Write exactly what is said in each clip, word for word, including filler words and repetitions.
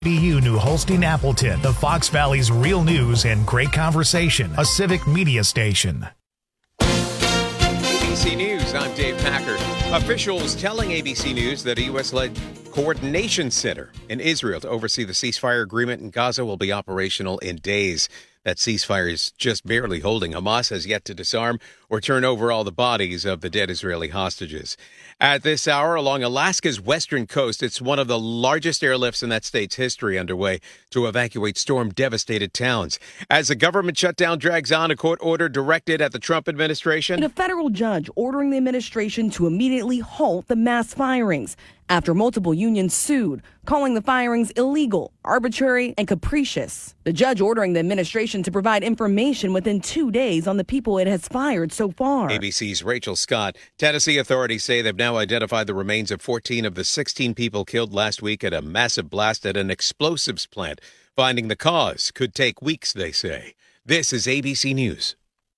B U New Holstein Appleton, the Fox Valley's real news and great conversation, a civic media station. A B C News, I'm Dave Packer. Officials telling A B C News that a U S-led coordination center in Israel to oversee the ceasefire agreement in Gaza will be operational in days. That ceasefire is just barely holding. Hamas has yet to disarm or turn over all the bodies of the dead Israeli hostages. At this hour, along Alaska's western coast, it's one of the largest airlifts in that state's history underway to evacuate storm-devastated towns. As the government shutdown drags on, a court order directed at the Trump administration. And a federal judge ordering the administration to immediately halt the mass firings after multiple unions sued, calling the firings illegal, arbitrary, and capricious. The judge ordering the administration to provide information within two days on the people it has fired so far. A B C's Rachel Scott. Tennessee authorities say they've now identified the remains of fourteen of the sixteen people killed last week at a massive blast at an explosives plant. Finding the cause could take weeks, they say. This is A B C News.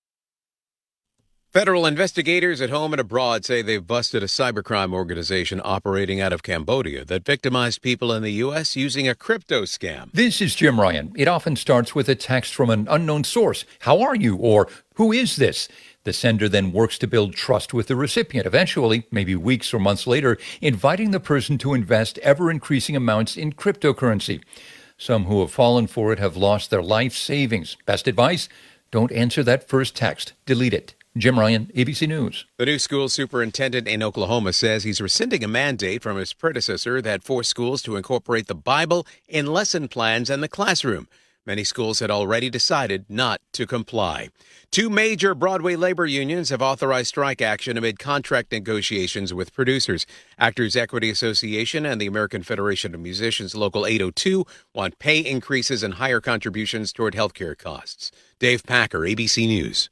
Federal investigators at home and abroad say they've busted a cybercrime organization operating out of Cambodia that victimized people in the U S using a crypto scam. This is Jim Ryan. It often starts with a text from an unknown source. How are you? Or who is this? The sender then works to build trust with the recipient, eventually, maybe weeks or months later, inviting the person to invest ever-increasing amounts in cryptocurrency. Some who have fallen for it have lost their life savings. Best advice? Don't answer that first text. Delete it. Jim Ryan, A B C News. The new school superintendent in Oklahoma says he's rescinding a mandate from his predecessor that forced schools to incorporate the Bible in lesson plans and the classroom. Many schools had already decided not to comply. Two major Broadway labor unions have authorized strike action amid contract negotiations with producers. Actors Equity Association and the American Federation of Musicians Local eight oh two want pay increases and higher contributions toward health care costs. Dave Packer, A B C News.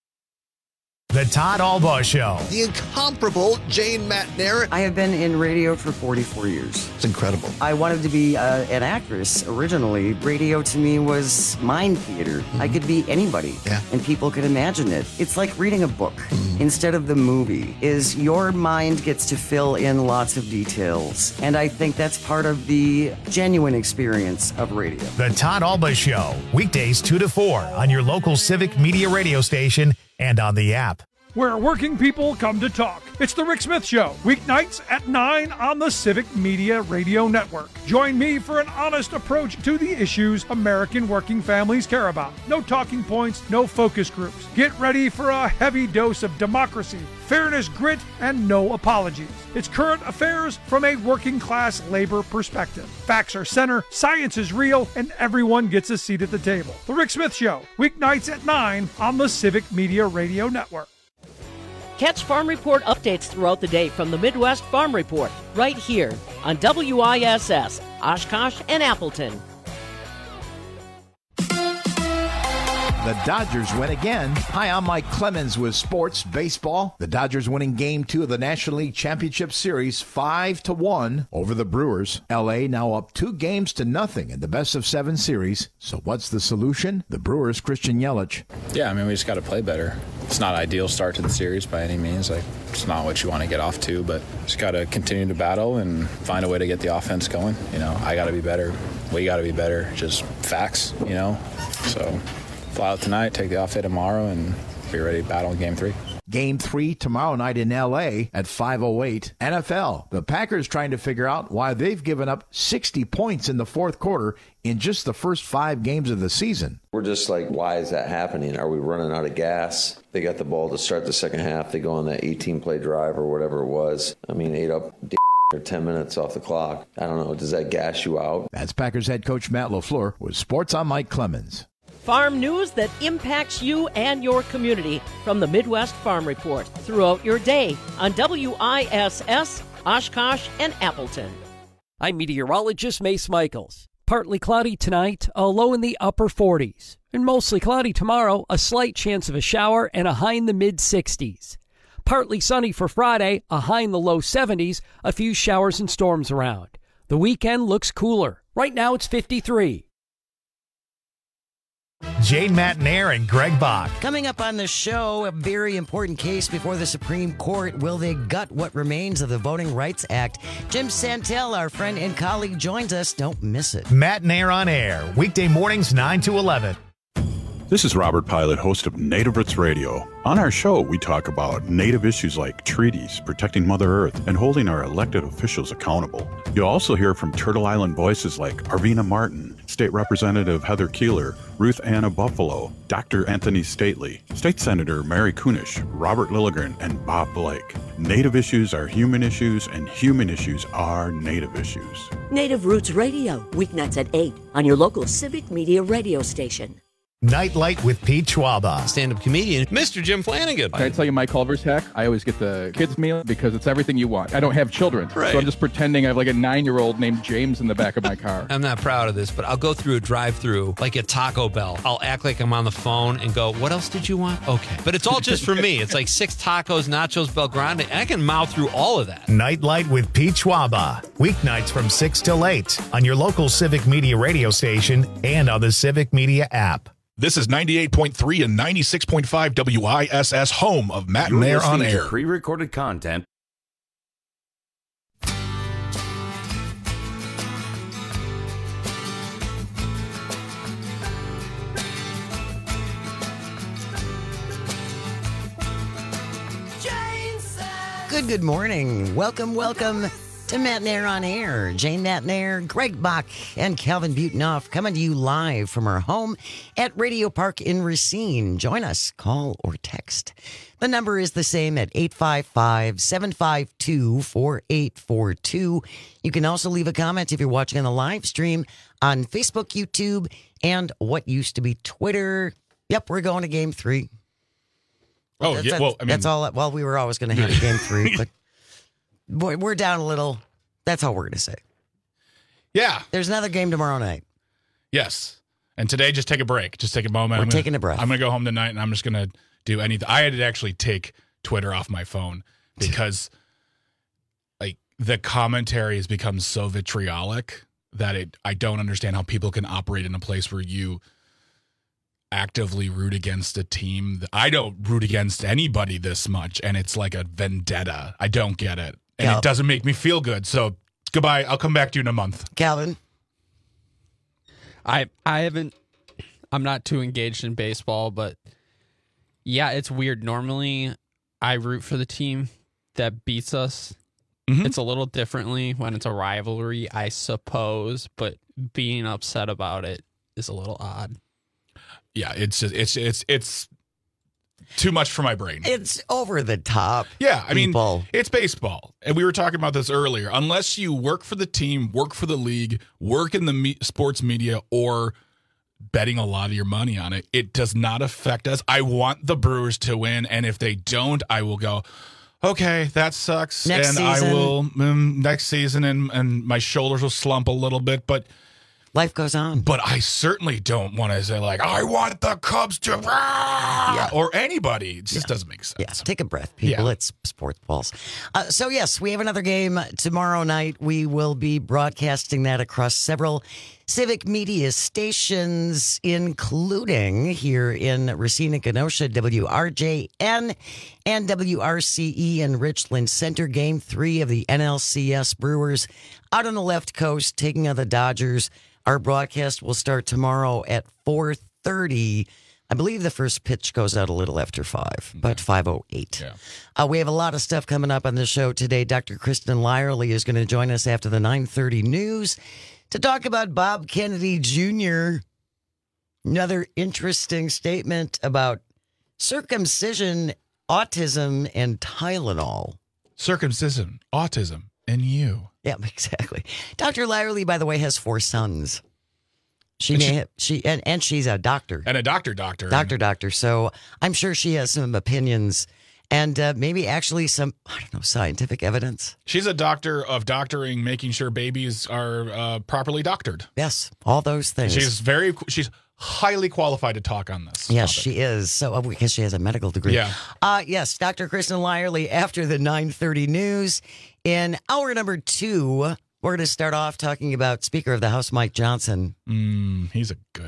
The Todd Albaugh Show. The incomparable Jane McNair. I have been in radio for forty-four years. It's incredible. I wanted to be uh, an actress originally. Radio to me was mind theater. Mm-hmm. I could be anybody, yeah. and people could imagine it. It's like reading a book mm-hmm. instead of the movie. Is your mind gets to fill in lots of details, and I think that's part of the genuine experience of radio. The Todd Albaugh Show, weekdays two to four on your local Civic Media radio station and on the app. Where working people come to talk. It's the Rick Smith Show, weeknights at nine on the Civic Media Radio Network. Join me for an honest approach to the issues American working families care about. No talking points, no focus groups. Get ready for a heavy dose of democracy, fairness, grit, and no apologies. It's current affairs from a working class labor perspective. Facts are center, science is real, and everyone gets a seat at the table. The Rick Smith Show, weeknights at nine on the Civic Media Radio Network. Catch Farm Report updates throughout the day from the Midwest Farm Report, right here on W I S S, Oshkosh and Appleton. The Dodgers win again. Hi, I'm Mike Clemens with Sports Baseball. The Dodgers winning Game two of the National League Championship Series five to one over the Brewers. L A now up two games to nothing in the best of seven series. So what's the solution? The Brewers' Christian Yelich. Yeah, I mean, we just got to play better. It's not an ideal start to the series by any means. Like, it's not what you want to get off to, but just got to continue to battle and find a way to get the offense going. You know, I got to be better. We got to be better. Just facts, you know. So fly out tonight, take the off day tomorrow, and be ready to battle in Game three. Game three tomorrow night in L A at five oh eight. N F L. The Packers trying to figure out why they've given up sixty points in the fourth quarter in just the first five games of the season. We're just like, why is that happening? Are we running out of gas? They got the ball to start the second half. They go on that eighteen-play drive or whatever it was. I mean, ate up or ten minutes off the clock. I don't know. Does that gas you out? That's Packers head coach Matt LaFleur with Sports on Mike Clemens. Farm news that impacts you and your community from the Midwest Farm Report throughout your day on W I S S, Oshkosh and Appleton. I'm meteorologist Mace Michaels. Partly cloudy tonight, a low in the upper forties. And mostly cloudy tomorrow, a slight chance of a shower and a high in the mid-sixties. Partly sunny for Friday, a high in the low seventies, a few showers and storms around. The weekend looks cooler. Right now it's fifty-three. Jane Matnair and Greg Bach. Coming up on the show, a very important case before the Supreme Court. Will they gut what remains of the Voting Rights Act? Jim Santel, our friend and colleague, joins us. Don't miss it. Matnair on Air, weekday mornings nine to eleven. This is Robert Pilot, host of Native Roots Radio. On our show, we talk about Native issues like treaties, protecting Mother Earth, and holding our elected officials accountable. You'll also hear from Turtle Island voices like Arvina Martin, State Representative Heather Keeler, Ruth Anna Buffalo, Doctor Anthony Stately, State Senator Mary Kunish, Robert Lilligren, and Bob Blake. Native issues are human issues, and human issues are Native issues. Native Roots Radio, weeknights at eight on your local Civic Media radio station. Nightlight with Pete Schwaba. Stand-up comedian, Mister Jim Flanagan. Can I tell you my Culver's hack? I always get the kids' meal because it's everything you want. I don't have children, right. So I'm just pretending I have like a nine-year-old named James in the back of my car. I'm not proud of this, but I'll go through a drive-through like at Taco Bell. I'll act like I'm on the phone and go, what else did you want? Okay. But it's all just for me. It's like six tacos, nachos, Belgrande. I can mouth through all of that. Nightlight with Pete Schwaba. Weeknights from six till eight on your local Civic Media radio station and on the Civic Media app. This is ninety-eight point three and ninety-six point five W I S S, home of Matt and Air on Air. Pre-recorded content. Good, good morning. Welcome, welcome to Matt and Air on Air. Jane Matnair, Greg Bach, and Calvin Butonoff coming to you live from our home at Radio Park in Racine. Join us, call or text. The number is the same at eight five five, seven five two, four eight four two. You can also leave a comment if you're watching on the live stream on Facebook, YouTube, and what used to be Twitter. Yep, we're going to game three. Well, oh, that's, yeah. That's, well, I mean, that's all. Well, we were always going to hit a game three, but boy, we're down a little. That's all we're going to say. Yeah. There's another game tomorrow night. Yes. And today, just take a break. Just take a moment. We're I'm gonna, taking a breath. I'm going to go home tonight, and I'm just going to do anything. I had to actually take Twitter off my phone because like the commentary has become so vitriolic that it. I don't understand how people can operate in a place where you actively root against a team. I don't root against anybody this much, and it's like a vendetta. I don't get it. And Cal- it doesn't make me feel good. So goodbye. I'll come back to you in a month. Calvin? I I haven't, I'm not too engaged in baseball, but yeah, it's weird. Normally, I root for the team that beats us. Mm-hmm. It's a little differently when it's a rivalry, I suppose, but being upset about it is a little odd. Yeah, it's just, it's it's it's too much for my brain. It's over the top. Yeah, I people. mean, it's baseball. And we were talking about this earlier. Unless you work for the team, work for the league, work in the me- sports media, or betting a lot of your money on it, it does not affect us. I want the Brewers to win, and if they don't, I will go, okay, that sucks. Next and season. I will, um, next season, and, and my shoulders will slump a little bit, but life goes on. But I certainly don't want to say, like, I want the Cubs to, yeah. or anybody. It just yeah. doesn't make sense. Yeah, take a breath, people. Yeah. It's sports balls. Uh, so, yes, we have another game tomorrow night. We will be broadcasting that across several Civic Media stations, including here in Racine and Kenosha, W R J N and W R C E in Richland Center. Game three of the N L C S Brewers out on the left coast, taking on the Dodgers. Our broadcast will start tomorrow at four thirty. I believe the first pitch goes out a little after five, but five oh eight. Yeah. Uh, we have a lot of stuff coming up on the show today. Doctor Kristen Lyerly is going to join us after the nine thirty news to talk about Bob Kennedy Junior Another interesting statement about circumcision, autism, and Tylenol. Circumcision, autism, and you. Yeah, exactly. Doctor Lyerly, by the way, has four sons. She and may she, have, she and, and she's a doctor. And a doctor doctor. Doctor doctor. So I'm sure she has some opinions and uh, maybe actually some, I don't know, scientific evidence. She's a doctor of doctoring, making sure babies are uh, properly doctored. Yes, all those things. She's very, she's highly qualified to talk on this. Yes, topic. she is. So uh, because she has a medical degree. Yeah. Uh, yes, Doctor Kristen Lyerly after the nine thirty news. In hour number two, we're going to start off talking about Speaker of the House, Mike Johnson. Mm, he's a good,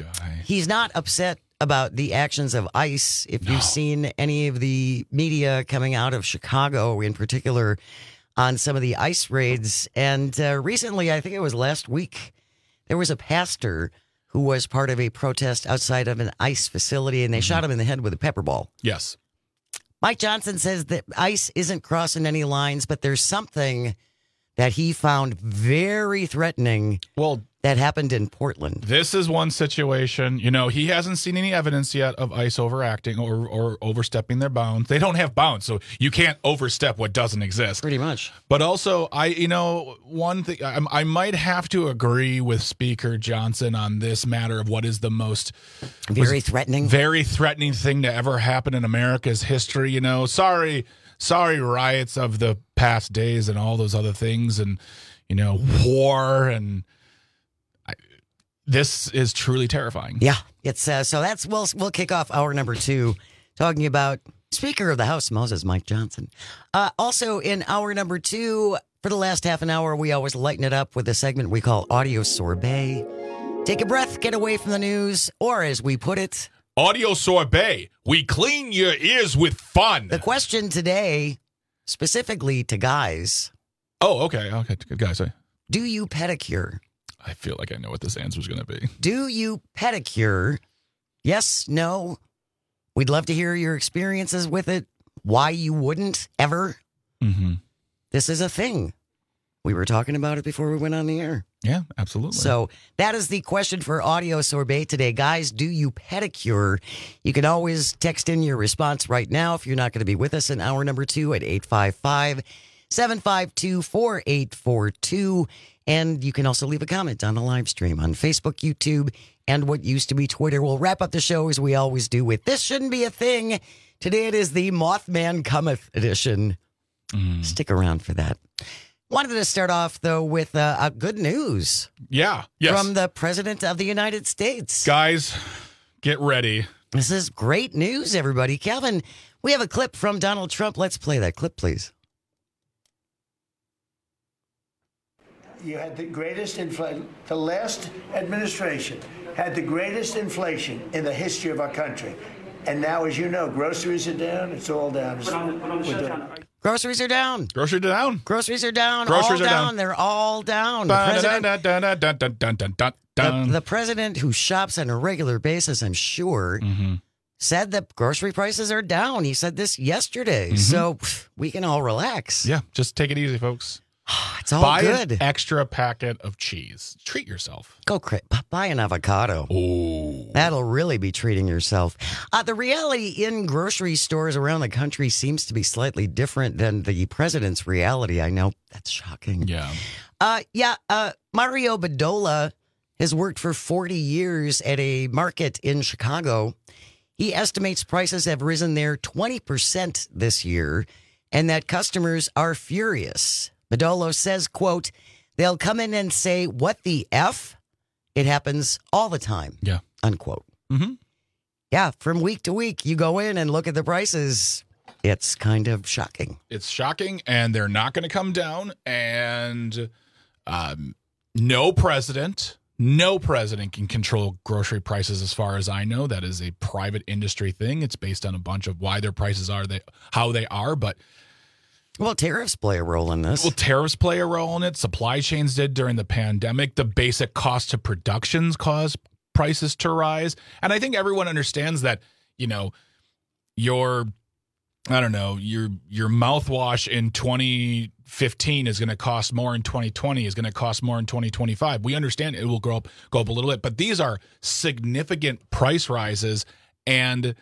guy. He's not upset about the actions of ICE. If No. you've seen any of the media coming out of Chicago, in particular, on some of the ICE raids, and uh, recently, I think it was last week, there was a pastor who was part of a protest outside of an ICE facility, and they mm-hmm. shot him in the head with a pepper ball. Yes. Mike Johnson says that ICE isn't crossing any lines, but there's something that he found very threatening. Well, that happened in Portland. This is one situation. You know, he hasn't seen any evidence yet of ICE overacting or, or overstepping their bounds. They don't have bounds, so you can't overstep what doesn't exist. Pretty much. But also, I, you know, one thing, I, I might have to agree with Speaker Johnson on this matter of what is the most very threatening, very threatening thing to ever happen in America's history. You know, sorry, sorry, riots of the past days and all those other things, and you know, war and. This is truly terrifying. Yeah, it's uh, so that's we'll we'll kick off hour number two talking about Speaker of the House Moses Mike Johnson. Uh, also in hour number two, for the last half an hour, we always lighten it up with a segment we call Audio Sorbet. Take a breath, get away from the news, or as we put it, Audio Sorbet. We clean your ears with fun. The question today, specifically to guys. Oh, okay, okay, good guys. Do you pedicure? I feel like I know what this answer is going to be. Do you pedicure? Yes, no. We'd love to hear your experiences with it. Why you wouldn't ever. Mm-hmm. This is a thing. We were talking about it before we went on the air. Yeah, absolutely. So that is the question for Audio Sorbet today. Guys, do you pedicure? You can always text in your response right now if you're not going to be with us in hour number two at eight five five, seven five two, four eight four two. And you can also leave a comment on the live stream on Facebook, YouTube, and what used to be Twitter. We'll wrap up the show as we always do with This Shouldn't Be a Thing. Today it is the Mothman Cometh edition. Mm. Stick around for that. Wanted to start off, though, with uh, a good news. Yeah. Yes. From the President of the United States. Guys, get ready. This is great news, everybody. Calvin, we have a clip from Donald Trump. Let's play that clip, please. You had the greatest inflation. The last administration had the greatest inflation in the history of our country. And now, as you know, groceries are down. It's all down. It's, we're doing. Groceries are down. Groceries are down. Groceries are down. Groceries all are down. down. They're all down. The president, the, the president who shops on a regular basis, I'm sure, mm-hmm. said that grocery prices are down. He said this yesterday. Mm-hmm. So pff, we can all relax. Yeah, just take it easy, folks. It's all buy good. An extra packet of cheese. Treat yourself. Go cra- buy an avocado. Oh, that'll really be treating yourself. Uh, the reality in grocery stores around the country seems to be slightly different than the president's reality. I know that's shocking. Yeah. Uh, yeah. Uh, Mario Bedolla has worked for forty years at a market in Chicago. He estimates prices have risen there twenty percent this year, and that customers are furious. Bedolla says, quote, they'll come in and say, what the F? It happens all the time. Yeah. Unquote. Mm-hmm. Yeah. From week to week, you go in and look at the prices. It's kind of shocking. It's shocking, and they're not going to come down. And um, no president, no president can control grocery prices as far as I know. That is a private industry thing. It's based on a bunch of why their prices are they how they are, but Well, tariffs play a role in this. Well, tariffs play a role in it. Supply chains did during the pandemic. The basic cost of productions caused prices to rise. And I think everyone understands that, you know, your, I don't know, your your mouthwash in twenty fifteen is going to cost more in twenty twenty, is going to cost more in twenty twenty-five. We understand it will go up, go up a little bit. But these are significant price rises. And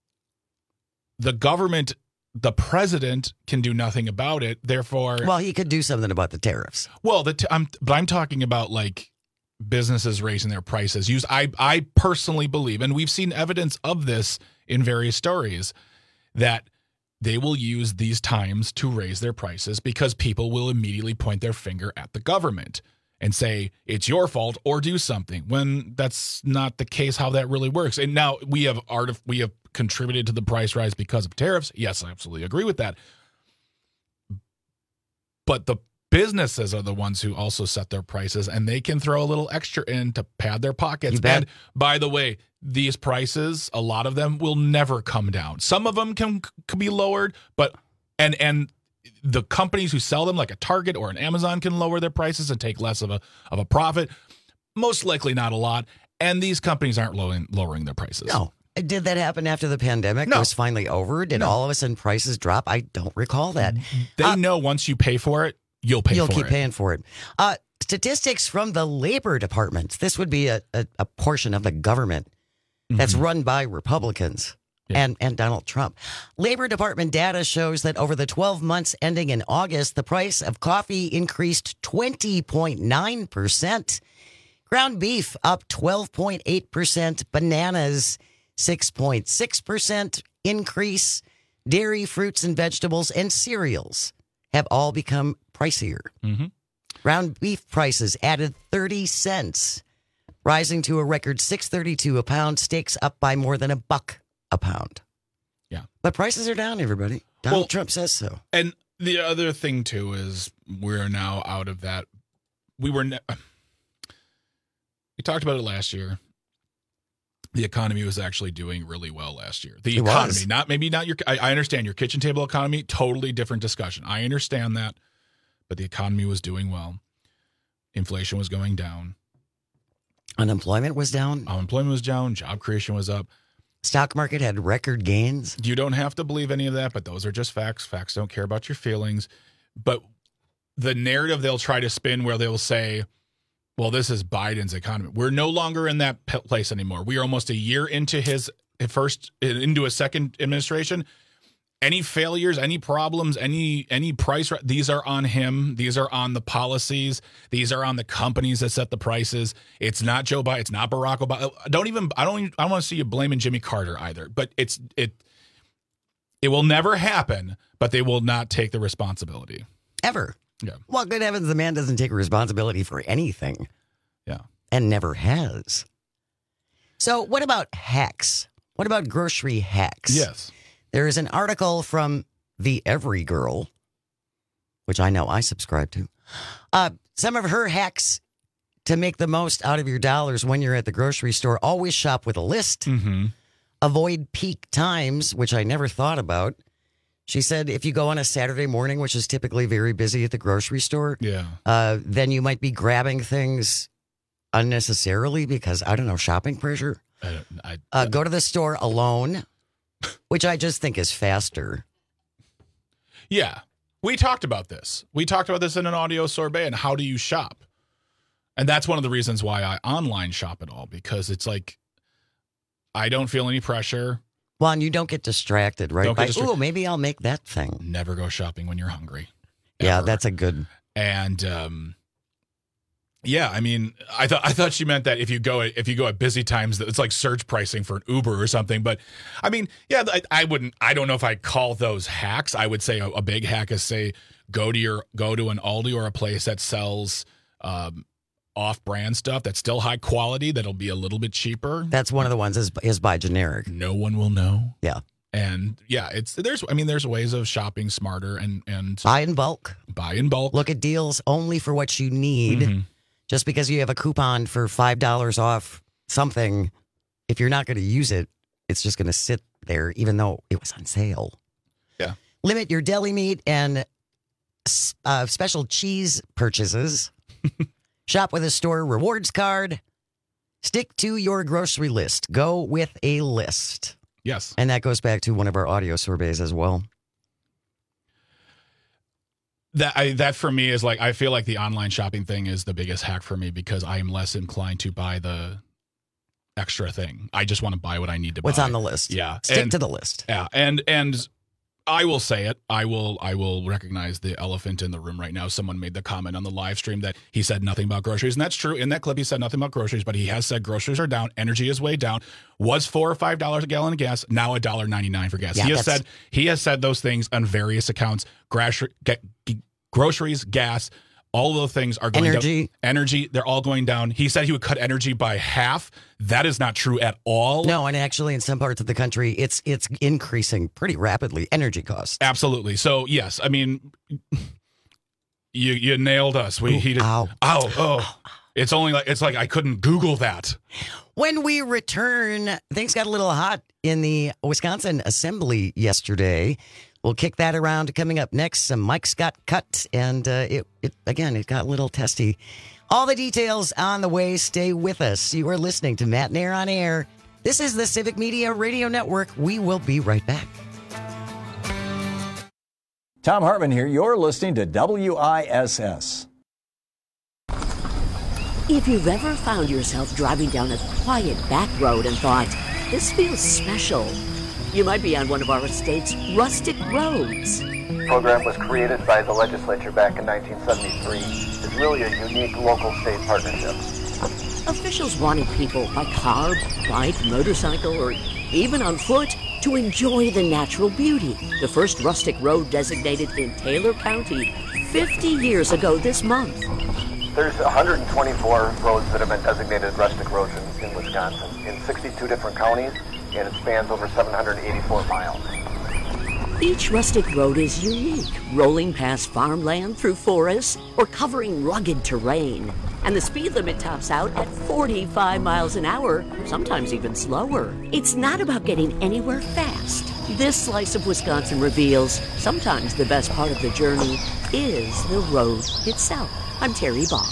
the government... The president can do nothing about it. Therefore, well, he could do something about the tariffs. Well, the t- I'm, but I'm talking about like businesses raising their prices. Use I I personally believe, and we've seen evidence of this in various stories, that they will use these times to raise their prices because people will immediately point their finger at the government and say it's your fault or do something, when that's not the case. How that really works. And now we have art of we have. contributed to the price rise because of tariffs. Yes, I absolutely agree with that. But the businesses are the ones who also set their prices, and they can throw a little extra in to pad their pockets. You bet. And by the way, these prices, a lot of them will never come down. Some of them can, can be lowered, but and and the companies who sell them, like a Target or an Amazon, can lower their prices and take less of a of a profit. Most likely not a lot. And these companies aren't lowering, lowering their prices. No. Did that happen after the pandemic No. was finally over? Did No. all of a sudden prices drop? I don't recall that. They Uh, know once you pay for it, you'll pay You'll for keep it. paying for it. Uh, statistics from the Labor Department. This would be a, a, a portion of the government that's Mm-hmm. run by Republicans and, and Donald Trump. Labor Department data shows that over the twelve months ending in August, the price of coffee increased twenty point nine percent. Ground beef up twelve point eight percent. Bananas six point six percent increase. Dairy, fruits and vegetables, and cereals have all become pricier. Mm-hmm. Ground beef prices added thirty cents, rising to a record six thirty-two a pound. Steaks up by more than a buck a pound. Yeah. But prices are down, everybody. Donald Well- Trump says so. And the other thing, too, is we're now out of that. We were... Ne- we talked about it last year. The economy was actually doing really well last year. The It was. economy, not maybe not your. I, I understand your kitchen table economy. Totally different discussion. I understand that, but the economy was doing well. Inflation was going down. Unemployment was down. Unemployment was down. Job creation was up. Stock market had record gains. You don't have to believe any of that, but those are just facts. Facts don't care about your feelings. But the narrative they'll try to spin where they'll say, well, this is Biden's economy. We're no longer in that p- place anymore. We are almost a year into his first, into a second administration. Any failures, any problems, any any price, these are on him. These are on the policies. These are on the companies that set the prices. It's not Joe Biden. It's not Barack Obama. Don't even. I don't. Even, I don't want to see you blaming Jimmy Carter either. But it's it. It will never happen. But they will not take the responsibility Ever. Yeah. Well, good heavens, the man doesn't take responsibility for anything. Yeah. And never has. So what about hacks? What about grocery hacks? Yes. There is an article from the Every Girl, which I know I subscribe to. Uh, some of her hacks to make the most out of your dollars when you're at the grocery store. Always shop with a list. Mm-hmm. Avoid peak times, which I never thought about. She said if you go on a Saturday morning, which is typically very busy at the grocery store, Yeah. uh, then you might be grabbing things unnecessarily because, I don't know, shopping pressure. I, don't- I, Uh, go to the store alone, which I just think is faster. Yeah. We talked about this. We talked about this in an audio sorbet and how do you shop? And that's one of the reasons why I online shop at all, because it's like I don't feel any pressure. Well, and you don't get distracted, right? Don't get By, distracted. ooh, maybe I'll make that thing. Never go shopping when you're hungry. Yeah, Ever. that's a good. And um, yeah, I mean, I thought I thought she meant that if you go at, if you go at busy times, that it's like surge pricing for an Uber or something. But I mean, yeah, I, I wouldn't. I don't know if I call those hacks. I would say a, a big hack is say go to your go to an Aldi or a place that sells um, off-brand stuff that's still high quality. That'll be a little bit cheaper. That's one of the ones is is by generic. No one will know. Yeah. And yeah, it's there's I mean there's ways of shopping smarter and and Buy in bulk. buy in bulk. Look at deals only for what you need. Mhm. Just because you have a coupon for five dollars off something, if you're not going to use it, it's just going to sit there, even though it was on sale. Yeah. Limit your deli meat and uh, special cheese purchases. Shop with a store rewards card. Stick to your grocery list. Go with a list. Yes. And that goes back to one of our audio surveys as well. That I, that for me is like I feel like the online shopping thing is the biggest hack for me because I am less inclined to buy the extra thing. I just want to buy what I need to What's buy. on the list? Yeah. Stick And- to the list. Yeah, and and I will say it. I will I will recognize the elephant in the room right now. Someone made the comment on the live stream that he said nothing about groceries, and that's true. In that clip, he said nothing about groceries, but he has said groceries are down, energy is way down. Was four or five dollars a gallon of gas, now a dollar ninety nine for gas. Yeah, he has that's- said he has said those things on various accounts. Grocery, ga- g- groceries, gas. All of those things are going Energy. down. Energy, they're all going down. He said he would cut energy by half. That is not true at all. No, and actually in some parts of the country, it's it's increasing pretty rapidly, energy costs. Absolutely. So, yes, I mean, you you nailed us. We Ooh, he did. ow. Ow, oh. It's only like it's like I couldn't Google that. When we return, things got a little hot in the Wisconsin Assembly yesterday. We'll kick that around. Coming up next, some mics got cut, and uh, it, it again, it got a little testy. All the details on the way. Stay with us. You are listening to Matt Nair on Air. This is the Civic Media Radio Network. We will be right back. Tom Hartman here. You're listening to W I S S. If you've ever found yourself driving down a quiet back road and thought, this feels special, you might be on one of our state's rustic roads. The program was created by the legislature back in nineteen seventy-three. It's really a unique local-state partnership. Officials wanted people by car, bike, motorcycle, or even on foot to enjoy the natural beauty. The first rustic road designated in Taylor County fifty years ago this month. There's one hundred twenty-four roads that have been designated rustic roads in, in Wisconsin, in sixty-two different counties, and it spans over seven hundred eighty-four miles. Each rustic road is unique, rolling past farmland through forests or covering rugged terrain. And the speed limit tops out at forty-five miles an hour, sometimes even slower. It's not about getting anywhere fast. This slice of Wisconsin reveals sometimes the best part of the journey is the road itself. I'm Terry Bond.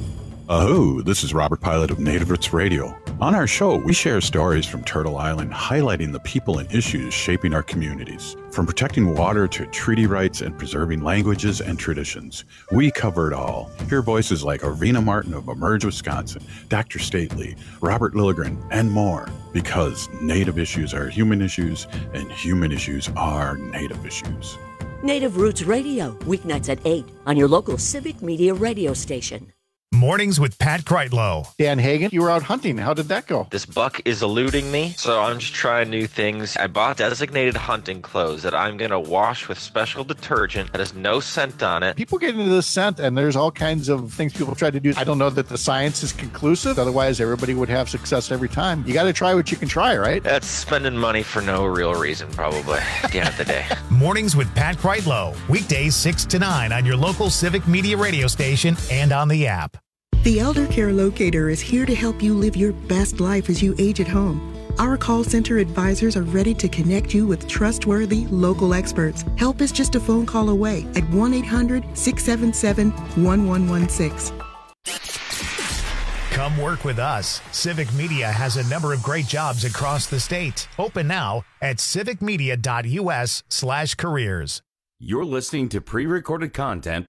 Aho, this is Robert Pilot of Native Roots Radio. On our show, we share stories from Turtle Island highlighting the people and issues shaping our communities. From protecting water to treaty rights and preserving languages and traditions, we cover it all. Hear voices like Arvina Martin of Emerge Wisconsin, Doctor Stately, Robert Lilligren, and more. Because Native issues are human issues, and human issues are Native issues. Native Roots Radio, weeknights at eight on your local Civic Media radio station. Mornings with Pat Kreitlow. Dan Hagan, you were out hunting. How did that go? This buck is eluding me, so I'm just trying new things. I bought designated hunting clothes that I'm going to wash with special detergent that has no scent on it. People get into this scent, and there's all kinds of things people try to do. I don't know that the science is conclusive. Otherwise, everybody would have success every time. You got to try what you can try, right? That's spending money for no real reason, probably, at the end of the day. Mornings with Pat Kreitlow. Weekdays six to nine on your local Civic Media radio station and on the app. The Elder Care Locator is here to help you live your best life as you age at home. Our call center advisors are ready to connect you with trustworthy local experts. Help is just a phone call away at one eight hundred, six seven seven, one one one six. Come work with us. Civic Media has a number of great jobs across the state. Open now at civicmedia.us slash careers. You're listening to pre-recorded content.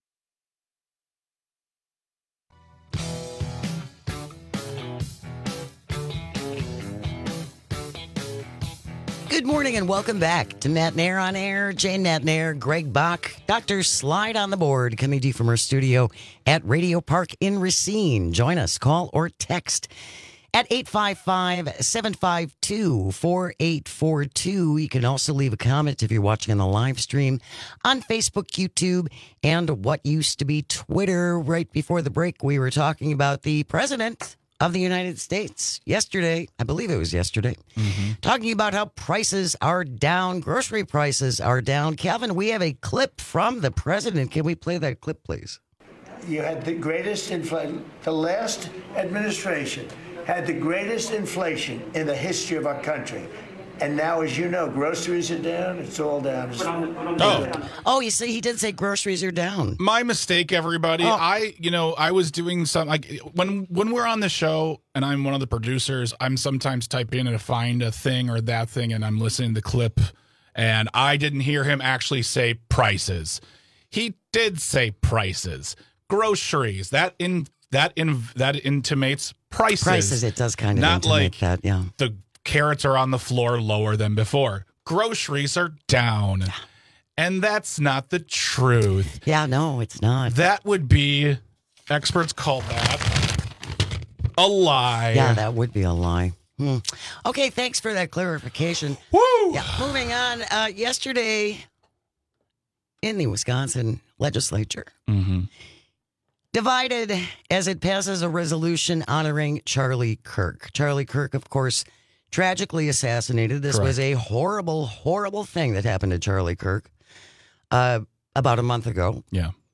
Good morning and welcome back to Matt Nair on Air. Jane Matt Nair, Greg Bach, Doctor Slide on the board, coming to you from our studio at Radio Park in Racine. Join us, call or text at eight five five, seven five two, four eight four two. You can also leave a comment if you're watching on the live stream on Facebook, YouTube, and what used to be Twitter. Right before the break, we were talking about the president of the United States yesterday. I believe it was yesterday. Mm-hmm. Talking about how prices are down, grocery prices are down. Calvin, we have a clip from the president. Can we play that clip, please? You had the greatest inflation. The last administration had the greatest inflation in the history of our country. And now, as you know, groceries are down. It's all down. It's oh. oh, you see, he did say groceries are down. My mistake, everybody. Oh. I, you know, I was doing some, like, when when we're on the show and I'm one of the producers, I'm sometimes typing in to find a thing or that thing, and I'm listening to the clip, and I didn't hear him actually say prices. He did say prices. Groceries. That in that in that intimates prices. Prices. It does kind of not intimate like that. Yeah. The carrots are on the floor lower than before. Groceries are down. And that's not the truth. Yeah, no, it's not. That would be, experts call that a lie. Yeah, that would be a lie. Hmm. Okay, thanks for that clarification. Woo! Yeah, moving on. Uh, yesterday in the Wisconsin legislature, mm-hmm. divided as it passes a resolution honoring Charlie Kirk. Charlie Kirk, of course, tragically assassinated. This Correct. was a horrible, horrible thing that happened to Charlie Kirk uh, about a month ago. Yeah.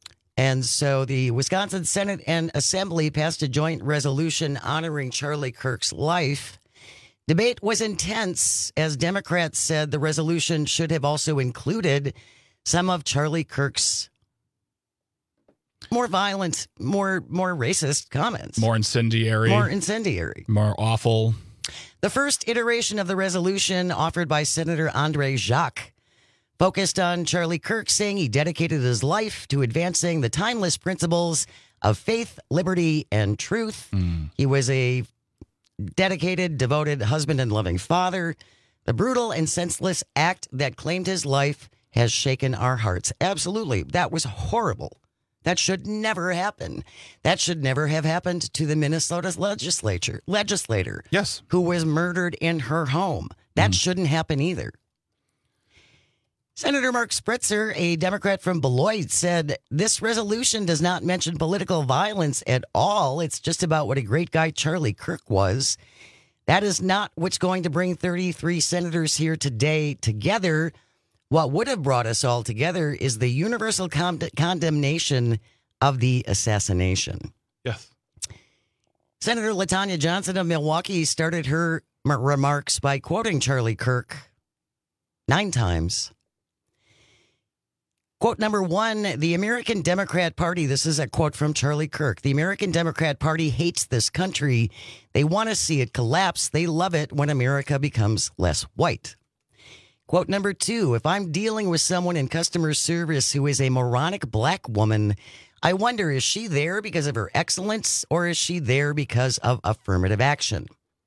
And so the Wisconsin Senate and Assembly passed a joint resolution honoring Charlie Kirk's life. Debate was intense as Democrats said the resolution should have also included some of Charlie Kirk's more violent, more more racist comments. More incendiary. More incendiary. More awful. The first iteration of the resolution offered by Senator Andre Jacques focused on Charlie Kirk, saying he dedicated his life to advancing the timeless principles of faith, liberty, and truth. Mm. He was a dedicated, devoted husband and loving father. The brutal and senseless act that claimed his life has shaken our hearts. Absolutely. That was horrible. That should never happen. That should never have happened to the Minnesota legislature, legislator. Yes. Who was murdered in her home. That mm. shouldn't happen either. Senator Mark Spritzer, a Democrat from Beloit, said this resolution does not mention political violence at all. It's just about what a great guy Charlie Kirk was. That is not what's going to bring thirty-three senators here today together. What would have brought us all together is the universal con- condemnation of the assassination. Yes. Senator LaTanya Johnson of Milwaukee started her m- remarks by quoting Charlie Kirk nine times. Quote number one, the American Democrat Party, this is a quote from Charlie Kirk, the American Democrat Party hates this country. They want to see it collapse. They love it when America becomes less white. Quote number two, if I'm dealing with someone in customer service who is a moronic black woman, I wonder, is she there because of her excellence or is she there because of affirmative action?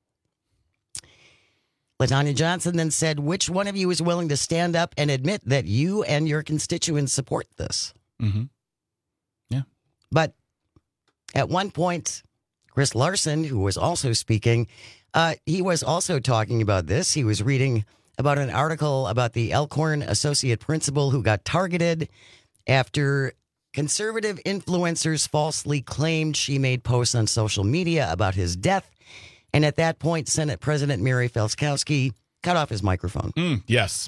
LaTanya Johnson then said, which one of you is willing to stand up and admit that you and your constituents support this? Mm-hmm. Yeah. But at one point, Chris Larson, who was also speaking, uh, he was also talking about this. He was reading about an article about the Elkhorn associate principal who got targeted after conservative influencers falsely claimed she made posts on social media about his death. And at that point, Senate President Mary Felskowski cut off his microphone. Mm, yes.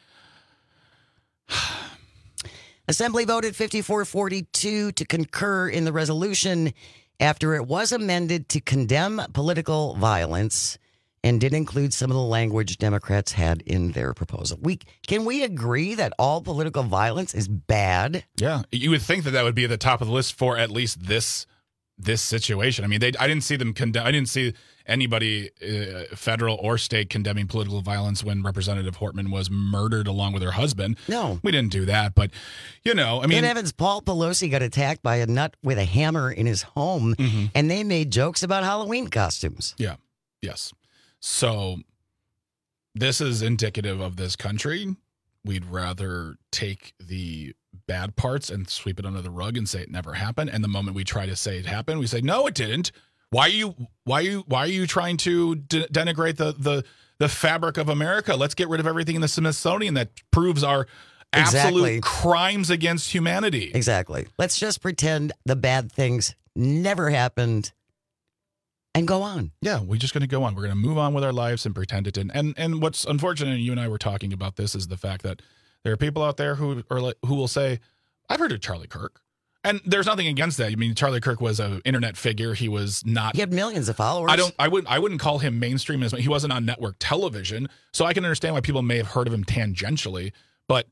Assembly voted fifty-four forty-two to concur in the resolution after it was amended to condemn political violence and did include some of the language Democrats had in their proposal. We Can we agree that all political violence is bad? Yeah. You would think that that would be at the top of the list for at least this this situation. I mean, they I didn't see them condemn. I didn't see anybody, uh, federal or state, condemning political violence when Representative Hortman was murdered along with her husband. No. We didn't do that. But, you know, I mean. In Evans, Paul Pelosi got attacked by a nut with a hammer in his home, mm-hmm. and they made jokes about Halloween costumes. Yeah. Yes. So this is indicative of this country. We'd rather take the bad parts and sweep it under the rug and say it never happened. And the moment we try to say it happened, we say, no, it didn't. Why are you why are you why are you trying to de- denigrate the, the the fabric of America? Let's get rid of everything in the Smithsonian that proves our absolute exactly. crimes against humanity. Exactly. Let's just pretend the bad things never happened and go on. Yeah, we're just going to go on. We're going to move on with our lives and pretend it didn't. And and what's unfortunate, and you and I were talking about this, is the fact that there are people out there who are like, who will say, I've heard of Charlie Kirk. And there's nothing against that. I mean, Charlie Kirk was an internet figure. He was not. He had millions of followers. I don't. I wouldn't. I wouldn't call him mainstream. As he wasn't on network television, so I can understand why people may have heard of him tangentially. But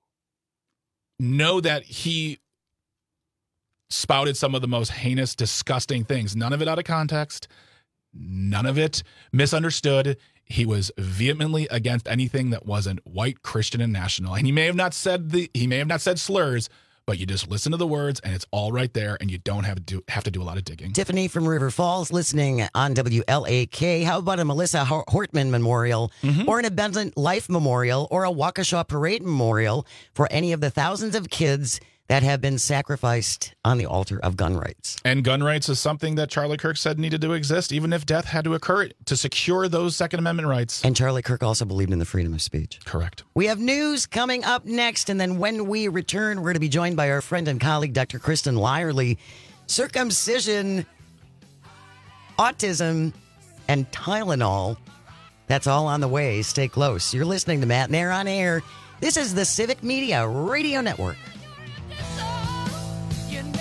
know that he spouted some of the most heinous, disgusting things. None of it out of context. None of it misunderstood. He was vehemently against anything that wasn't white, Christian, and national. And he may have not said the. He may have not said slurs. But you just listen to the words, and it's all right there, and you don't have to do have to do a lot of digging. Tiffany from River Falls listening on W L A K. How about a Melissa Hortman Memorial, mm-hmm. or an Abundant Life Memorial, or a Waukesha Parade Memorial for any of the thousands of kids that have been sacrificed on the altar of gun rights? And gun rights is something that Charlie Kirk said needed to exist, even if death had to occur to secure those Second Amendment rights. And Charlie Kirk also believed in the freedom of speech. Correct. We have news coming up next, and then when we return, we're going to be joined by our friend and colleague, Doctor Kristen Lyerly. Circumcision, autism, and Tylenol. That's all on the way. Stay close. You're listening to Matt Nair on Air. This is the Civic Media Radio Network. You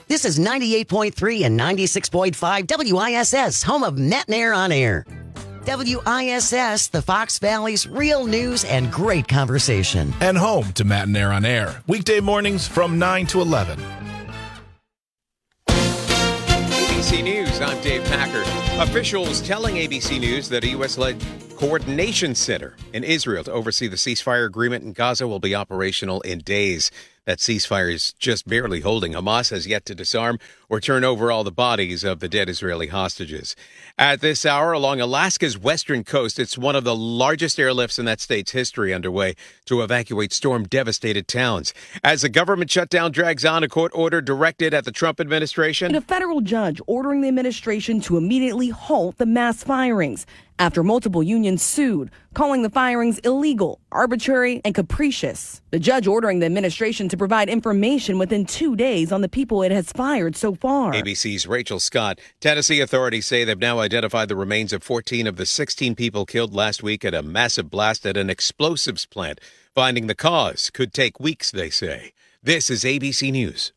This is ninety-eight point three and ninety-six point five W I S S, home of Matt and Air on Air. W I S S, the Fox Valley's real news and great conversation. And home to Matt and Air on Air, weekday mornings from nine to eleven. A B C News, I'm Dave Packard. Officials telling A B C News that a U S-led coordination center in Israel to oversee the ceasefire agreement in Gaza will be operational in days. That ceasefire is just barely holding. Hamas has yet to disarm or turn over all the bodies of the dead Israeli hostages. At this hour, along Alaska's western coast, it's one of the largest airlifts in that state's history underway to evacuate storm-devastated towns. As the government shutdown drags on, a court order directed at the Trump administration. And a federal judge ordering the administration to immediately halt the mass firings after multiple unions sued, calling the firings illegal, arbitrary, and capricious. The judge ordering the administration to provide information within two days on the people it has fired so far. A B C's Rachel Scott. Tennessee authorities say they've now identified the remains of fourteen of the sixteen people killed last week at a massive blast at an explosives plant. Finding the cause could take weeks, they say. This is A B C News.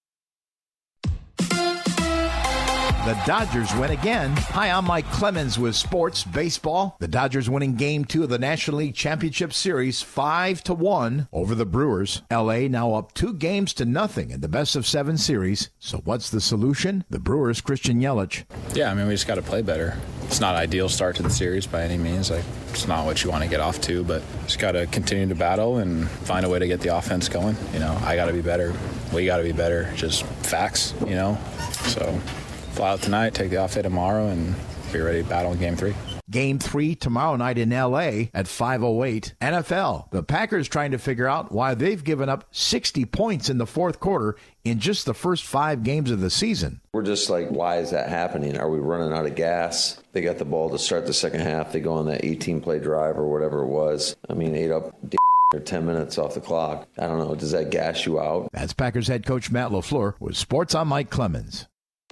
The Dodgers win again. Hi, I'm Mike Clemens with Sports Baseball. The Dodgers winning Game Two of the National League Championship Series five to one over the Brewers. L A now up two games to nothing in the best of seven series. So what's the solution? The Brewers' Christian Yelich. Yeah, I mean, we just got to play better. It's not an ideal start to the series by any means. Like, it's not what you want to get off to, but just got to continue to battle and find a way to get the offense going. You know, I got to be better. We got to be better. Just facts, you know. So fly out tonight, take the off day tomorrow, and be ready to battle in Game Three. Game three tomorrow night in L A at five oh eight. N F L, the Packers trying to figure out why they've given up sixty points in the fourth quarter in just the first five games of the season. We're just like, why is that happening? Are we running out of gas? They got the ball to start the second half. They go on that eighteen-play drive or whatever it was. I mean, ate up or ten minutes off the clock. I don't know. Does that gas you out? That's Packers head coach Matt LaFleur with Sports on Mike Clemens.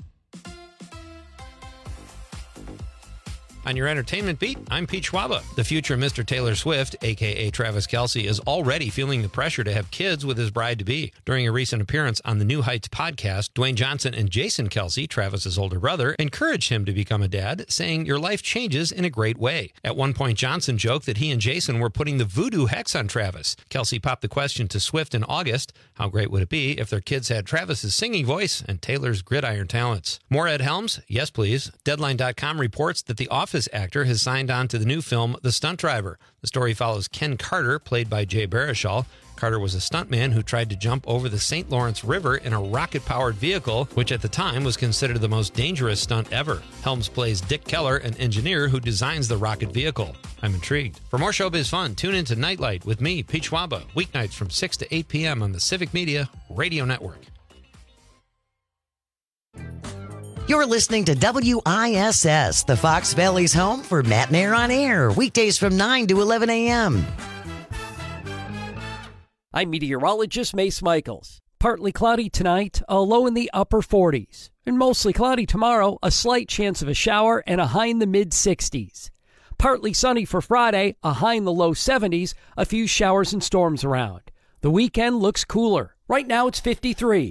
On your entertainment beat, I'm Pete Schwaba. The future Mister Taylor Swift, a k a. Travis Kelce, is already feeling the pressure to have kids with his bride-to-be. During a recent appearance on the New Heights podcast, Dwayne Johnson and Jason Kelce, Travis's older brother, encouraged him to become a dad, saying, "Your life changes in a great way." At one point, Johnson joked that he and Jason were putting the voodoo hex on Travis. Kelce popped the question to Swift in August, how great would it be if their kids had Travis's singing voice and Taylor's gridiron talents? More Ed Helms? Yes, please. Deadline dot com reports that the Office actor has signed on to the new film The Stunt Driver. The story follows Ken Carter, played by Jay Baruchel. Carter was a stuntman who tried to jump over the Saint Lawrence River in a rocket-powered vehicle, which at the time was considered the most dangerous stunt ever. Helms plays Dick Keller, an engineer who designs the rocket vehicle. I'm intrigued. For more showbiz fun, tune in to Nightlight with me, Pete Schwaba, weeknights from six to eight p.m. on the Civic Media Radio Network. You're listening to W I S S, the Fox Valley's home for Matt and Air on Air, weekdays from nine to eleven a.m. I'm meteorologist Mace Michaels. Partly cloudy tonight, a low in the upper forties. And mostly cloudy tomorrow, a slight chance of a shower and a high in the mid sixties. Partly sunny for Friday, a high in the low seventies, a few showers and storms around. The weekend looks cooler. Right now it's fifty-three.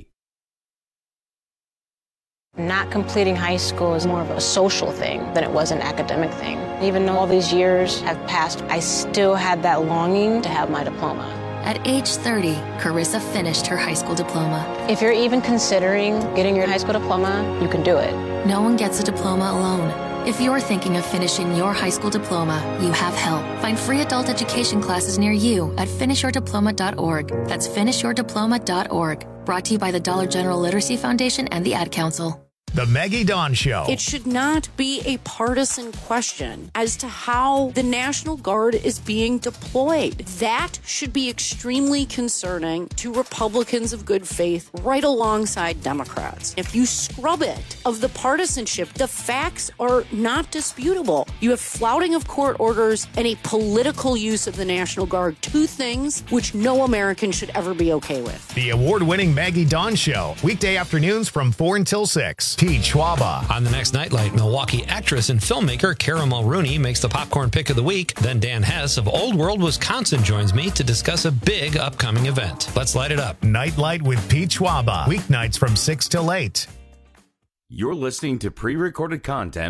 Not completing high school is more of a social thing than it was an academic thing. Even though all these years have passed, I still had that longing to have my diploma. At age thirty, Carissa finished her high school diploma. If you're even considering getting your high school diploma, you can do it. No one gets a diploma alone. If you're thinking of finishing your high school diploma, you have help. Find free adult education classes near you at finish your diploma dot org. That's finish your diploma dot org. Brought to you by the Dollar General Literacy Foundation and the Ad Council. The Maggie Dawn Show. It should not be a partisan question as to how the National Guard is being deployed. That should be extremely concerning to Republicans of good faith right alongside Democrats. If you scrub it of the partisanship, the facts are not disputable. You have flouting of court orders and a political use of the National Guard, two things which no American should ever be okay with. The award-winning Maggie Dawn Show, weekday afternoons from four until six. Pete Schwaba. On the next Nightlight, Milwaukee actress and filmmaker Cara Mulrooney makes the popcorn pick of the week. Then Dan Hess of Old World, Wisconsin joins me to discuss a big upcoming event. Let's light it up. Nightlight with Pete Schwaba. Weeknights from six till eight. You're listening to pre-recorded content.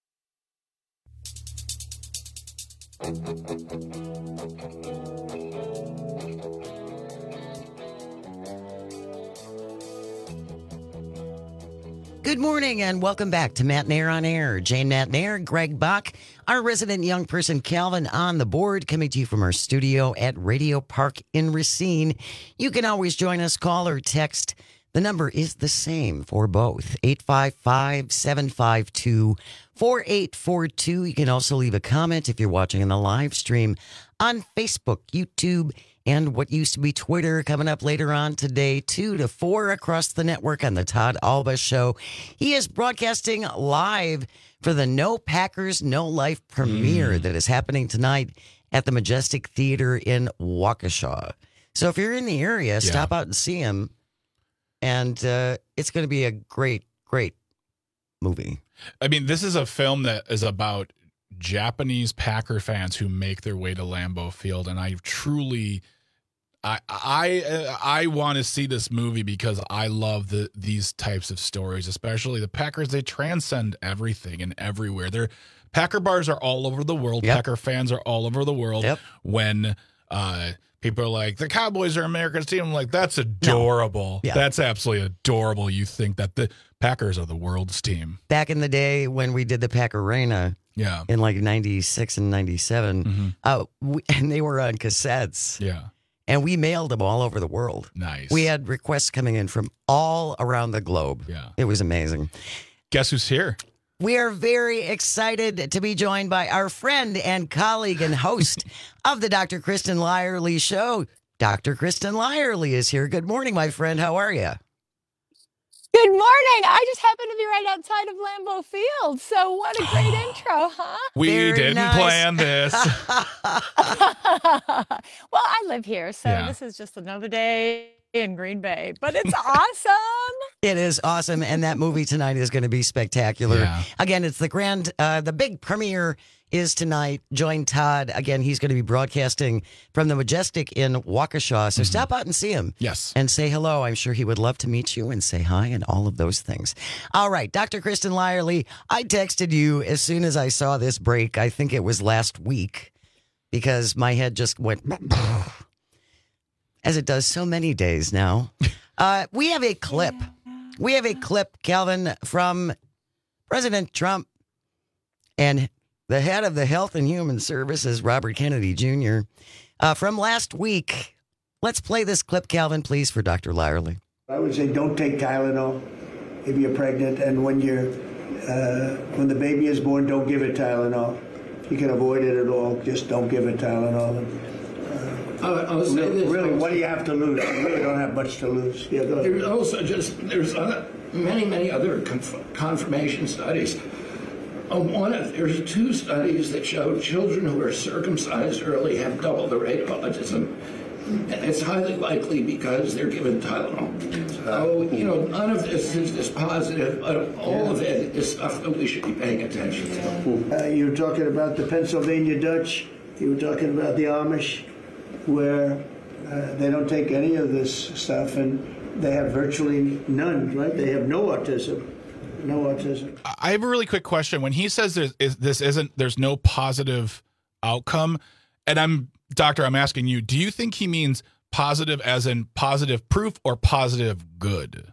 Good morning and welcome back to Matt Nair on Air. Jane Matt Nair, Greg Bach, our resident young person Calvin on the board, coming to you from our studio at Radio Park in Racine. You can always join us, call or text. The number is the same for both, eight five five, seven five two, four eight four two. You can also leave a comment if you're watching in the live stream on Facebook, YouTube, and what used to be Twitter, coming up later on today, two to four across the network on the Todd Alba Show. He is broadcasting live for the No Packers, No Life premiere mm. that is happening tonight at the Majestic Theater in Waukesha. So if you're in the area, yeah. stop out and see him. And uh, it's going to be a great, great movie. I mean, this is a film that is about Japanese Packer fans who make their way to Lambeau Field. And I truly... I I I want to see this movie because I love the these types of stories, especially the Packers. They transcend everything and everywhere. They're Packer bars are all over the world. Yep. Packer fans are all over the world. Yep. When uh, people are like, the Cowboys are America's team, I'm like, that's adorable. No. Yeah. That's absolutely adorable. You think that the Packers are the world's team. Back in the day when we did the Packer Arena, yeah, in like ninety-six and ninety-seven, mm-hmm. uh, we, and they were on cassettes. Yeah. And we mailed them all over the world. Nice. We had requests coming in from all around the globe. Yeah. It was amazing. Guess who's here? We are very excited to be joined by our friend and colleague and host of the Doctor Kristen Lyerly Show. Doctor Kristen Lyerly is here. Good morning, my friend. How are you? Good morning. I just happened to be right outside of Lambeau Field. So what a great intro, huh? We Very didn't nice. plan this. Well, I live here, so yeah. this is just another day in Green Bay. But it's awesome. It is awesome, and that movie tonight is going to be spectacular. Yeah. Again, it's the grand, uh, the big premiere is tonight. Join Todd. Again, he's going to be broadcasting from the Majestic in Waukesha. So mm-hmm. stop out and see him. Yes. And say hello. I'm sure he would love to meet you and say hi and all of those things. All right, Doctor Kristen Lyerly, I texted you as soon as I saw this break. I think it was last week because my head just went, as it does so many days now. Uh, we have a clip. We have a clip, Calvin, from President Trump and the head of the Health and Human Services, Robert Kennedy Junior, uh, from last week. Let's play this clip, Calvin, please, for Doctor Lyerly. I would say don't take Tylenol if you're pregnant, and when you're uh, when the baby is born, don't give it Tylenol. You can avoid it at all. Just don't give it Tylenol. Uh, I'll, I'll say really, this. really, what do you have to lose? You really don't have much to lose. Yeah, go ahead. There's also just there's other, many, many other conf- confirmation studies. Uh, one of, there's two studies that show children who are circumcised early have double the rate of autism. And it's highly likely because they're given Tylenol. So, you know, none of this is this positive, but all of it is stuff that we should be paying attention to. Uh, you were talking about the Pennsylvania Dutch. You were talking about the Amish, where uh, they don't take any of this stuff, and they have virtually none, right? They have no autism. No autism. I have a really quick question. When he says there's, is, this isn't, there's no positive outcome, and I'm, doctor, I'm asking you, do you think he means positive as in positive proof or positive good?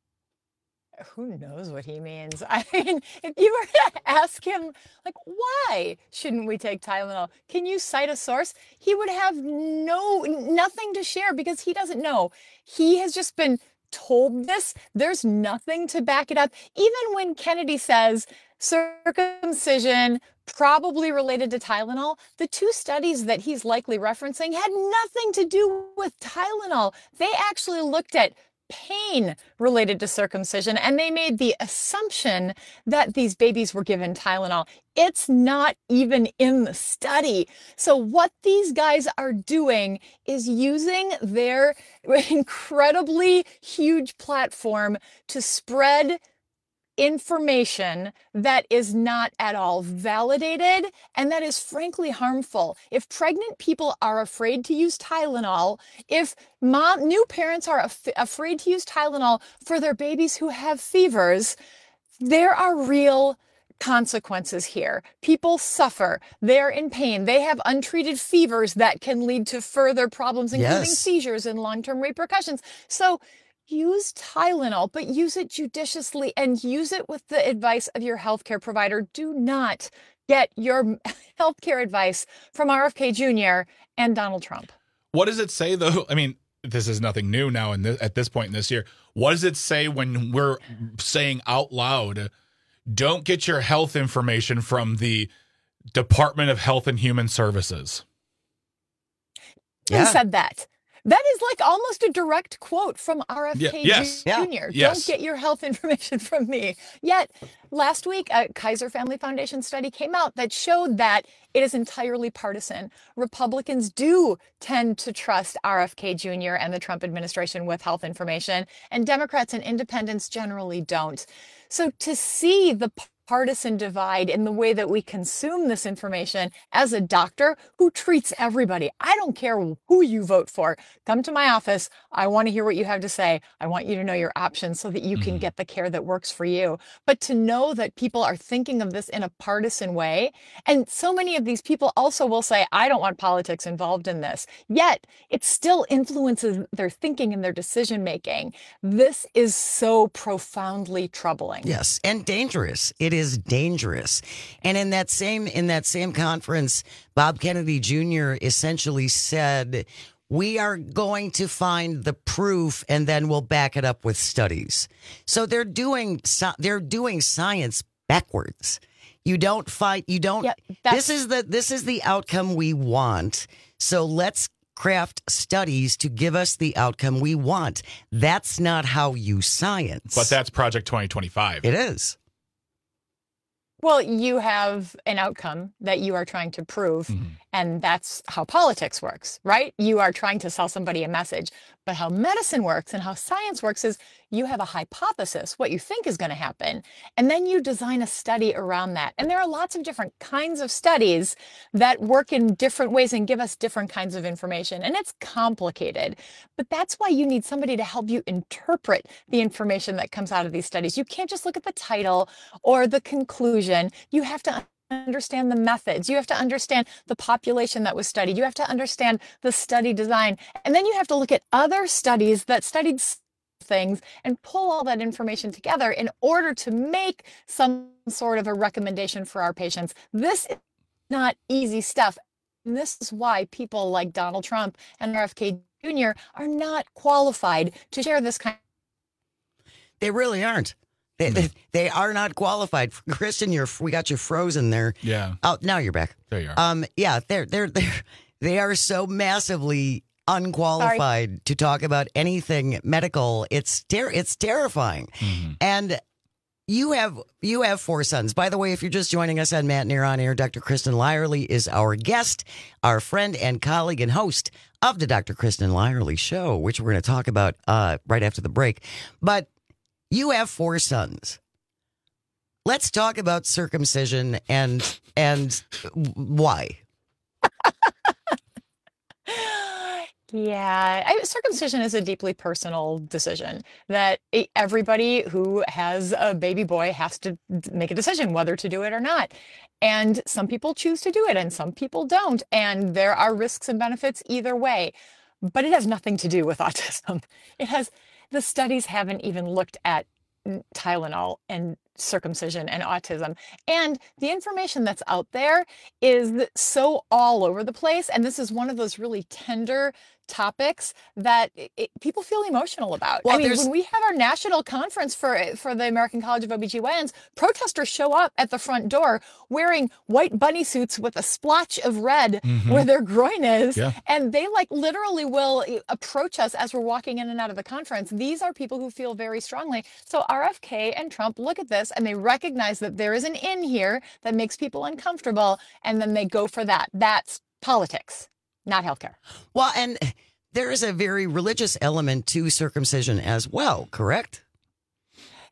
Who knows what he means? I mean, if you were to ask him, like, why shouldn't we take Tylenol? Can you cite a source? He would have no, nothing to share because he doesn't know. He has just been told this. There's nothing to back it up. Even when Kennedy says circumcision probably related to Tylenol, the two studies that he's likely referencing had nothing to do with Tylenol. They actually looked at pain related to circumcision, and they made the assumption that these babies were given Tylenol. It's not even in the study. So what these guys are doing is using their incredibly huge platform to spread information that is not at all validated and that is frankly harmful. If pregnant people are afraid to use Tylenol, if mom, new parents are af- afraid to use Tylenol for their babies who have fevers, there are real consequences here. People suffer. They're in pain. They have untreated fevers that can lead to further problems, including Yes. seizures and long-term repercussions. So use Tylenol, but use it judiciously and use it with the advice of your healthcare provider. Do not get your healthcare advice from R F K Junior and Donald Trump. What does it say, though? I mean, this is nothing new now in this, at this point in this year. What does it say when we're saying out loud, don't get your health information from the Department of Health and Human Services? Who said that? That is like almost a direct quote from R F K Yeah, yes. Junior Yeah. Don't Yes. get your health information from me. Yet last week, a Kaiser Family Foundation study came out that showed that it is entirely partisan. Republicans do tend to trust R F K Junior and the Trump administration with health information, and Democrats and independents generally don't. So to see the partisan divide in the way that we consume this information as a doctor who treats everybody. I don't care who you vote for. Come to my office. I want to hear what you have to say. I want you to know your options so that you can get the care that works for you. But to know that people are thinking of this in a partisan way, and so many of these people also will say, I don't want politics involved in this. Yet it still influences their thinking and their decision making. This is so profoundly troubling. Yes, and dangerous. It is dangerous. And in that same in that same conference, Bob Kennedy Junior essentially said, we are going to find the proof and then we'll back it up with studies. So they're doing they're doing science backwards. You don't fight, you don't Yep, this is the this is the outcome we want. So let's craft studies to give us the outcome we want. That's not how you science. But that's Project twenty twenty-five. It is. Well, you have an outcome that you are trying to prove, Mm-hmm. and that's how politics works, right? You are trying to sell somebody a message. But how medicine works and how science works is you have a hypothesis, what you think is going to happen, and then you design a study around that. And there are lots of different kinds of studies that work in different ways and give us different kinds of information. And it's complicated, but that's why you need somebody to help you interpret the information that comes out of these studies. You can't just look at the title or the conclusion. You have to understand the methods. You have to understand the population that was studied. You have to understand the study design. And then you have to look at other studies that studied things and pull all that information together in order to make some sort of a recommendation for our patients. This is not easy stuff. And this is why people like Donald Trump and R F K Junior are not qualified to share this kind. They really aren't. They, they, they are not qualified. Kristen, you're we got you frozen there. Yeah. Oh, now you're back. There you are. Um, yeah, they're they're they're they are so massively unqualified Sorry. to talk about anything medical. It's ter- it's terrifying. Mm-hmm. And you have you have four sons. By the way, if you're just joining us on Matt and Air on Air, Doctor Kristen Lyerly is our guest, our friend and colleague and host of the Doctor Kristen Lyerly Show, which we're going to talk about uh, right after the break. But you have four sons. Let's talk about circumcision and and why. Yeah, I, circumcision is a deeply personal decision that e- everybody who has a baby boy has to d- make a decision whether to do it or not. And some people choose to do it and some people don't. And there are risks and benefits either way. But it has nothing to do with autism. It has, the studies haven't even looked at Tylenol and circumcision and autism. And the information that's out there is so all over the place. And this is one of those really tender topics that it, people feel emotional about. Well, I mean, there's- when we have our national conference for for the American College of O B G Y Ns, protesters show up at the front door wearing white bunny suits with a splotch of red Mhm. where their groin is. Yeah. And they like literally will approach us as we're walking in and out of the conference. These are people who feel very strongly. So R F K and Trump look at this and they recognize that there is an in here that makes people uncomfortable. And then they go for that. That's politics, not healthcare. Well, and there is a very religious element to circumcision as well, correct?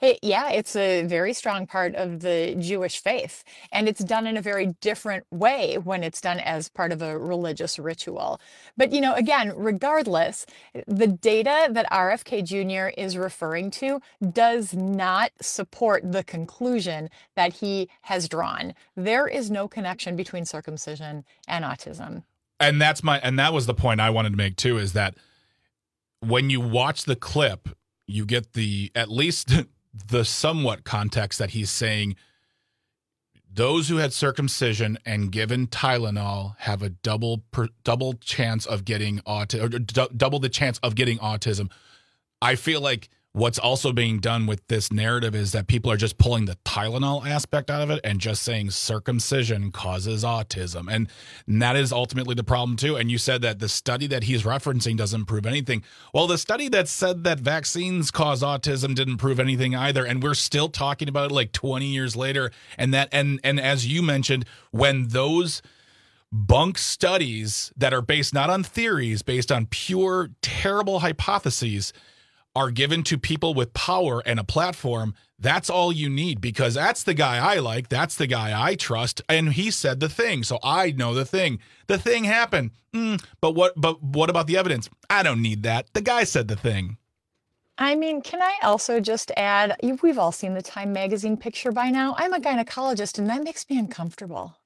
Hey, yeah, it's a very strong part of the Jewish faith, and it's done in a very different way when it's done as part of a religious ritual. But, you know, again, regardless, the data that R F K Junior is referring to does not support the conclusion that he has drawn. There is no connection between circumcision and autism. And that's my and that was the point I wanted to make too, is that when you watch the clip, you get the at least the somewhat context that he's saying those who had circumcision and given Tylenol have a double per, double chance of getting autism, or d- double the chance of getting autism. I feel like what's also being done with this narrative is that people are just pulling the Tylenol aspect out of it and just saying circumcision causes autism. And, and that is ultimately the problem too. And you said that the study that he's referencing doesn't prove anything. Well, the study that said that vaccines cause autism didn't prove anything either. And we're still talking about it like twenty years later. And that, and, and as you mentioned, when those bunk studies that are based not on theories, based on pure, terrible hypotheses, are given to people with power and a platform, that's all you need, because that's the guy I like, that's the guy I trust, and he said the thing, so I know the thing. The thing happened, mm, but what? But what about the evidence? I don't need that. The guy said the thing. I mean, can I also just add, we've all seen the Time magazine picture by now. I'm a gynecologist, and that makes me uncomfortable.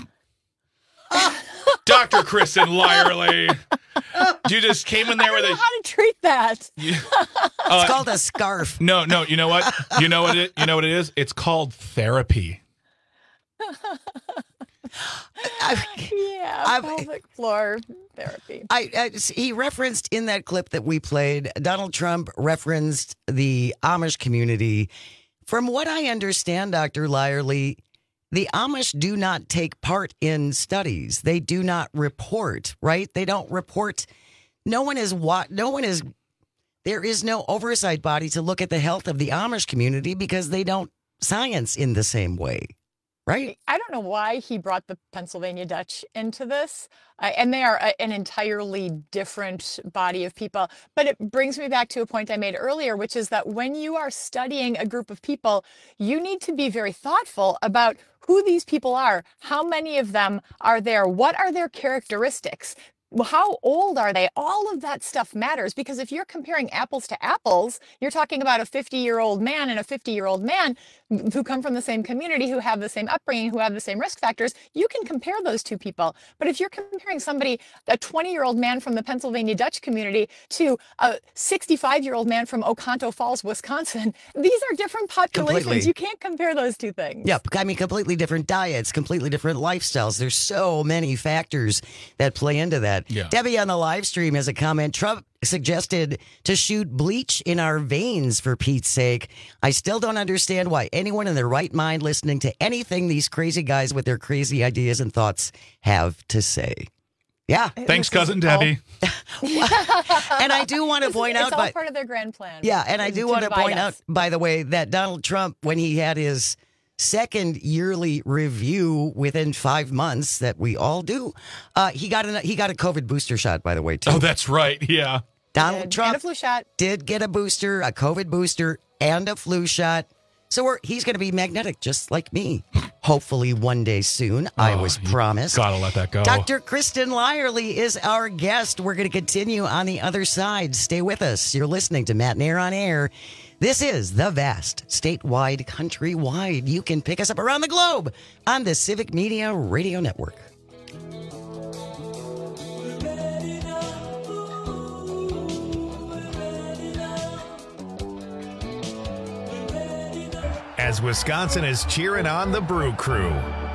Doctor Kristen Lyerly. You just came in there with I don't a know how to treat that. You, it's uh, called a scarf. No, no. You know what? You know what it. You know what it is. It's called therapy. I, yeah, I, pelvic floor therapy. I, I he referenced in that clip that we played. Donald Trump referenced the Amish community. From what I understand, Doctor Lyerly, the Amish do not take part in studies. They do not report, right? They don't report. No one is what. No one is. There is no oversight body to look at the health of the Amish community because they don't science in the same way, right? I don't know why he brought the Pennsylvania Dutch into this, uh, and they are a, an entirely different body of people. But it brings me back to a point I made earlier, which is that when you are studying a group of people, you need to be very thoughtful about who these people are, how many of them are there, what are their characteristics, how old are they? All of that stuff matters, because if you're comparing apples to apples, you're talking about a fifty-year-old man and a fifty-year-old man who come from the same community, who have the same upbringing, who have the same risk factors. You can compare those two people. But if you're comparing somebody, a twenty-year-old man from the Pennsylvania Dutch community to a sixty-five-year-old man from Oconto Falls, Wisconsin, these are different populations. Completely. You can't compare those two things. Yep. I mean, completely different diets, completely different lifestyles. There's so many factors that play into that. Yeah. Debbie on the live stream has a comment. Trump suggested to shoot bleach in our veins, for Pete's sake. I still don't understand why anyone in their right mind listening to anything these crazy guys with their crazy ideas and thoughts have to say. Yeah. Thanks, cousin Debbie. And I do want to point it's out, all by, part of their grand plan. yeah, and I is do to want to divide point us. out, by the way, that Donald Trump, when he had his second yearly review within five months that we all do, uh, he got a he got a COVID booster shot, by the way, too. Oh, that's right. Yeah. Donald And- Trump and a flu shot. did get a booster, a COVID booster, and a flu shot. So we're, he's going to be magnetic, just like me. Hopefully one day soon. I Oh, was you promised. Gotta let that go. Doctor Kristen Lyerly is our guest. We're going to continue on the other side. Stay with us. You're listening to Matt and Air on Air. This is the vast, statewide, countrywide. You can pick us up around the globe on the Civic Media Radio Network. As Wisconsin is cheering on the Brew Crew.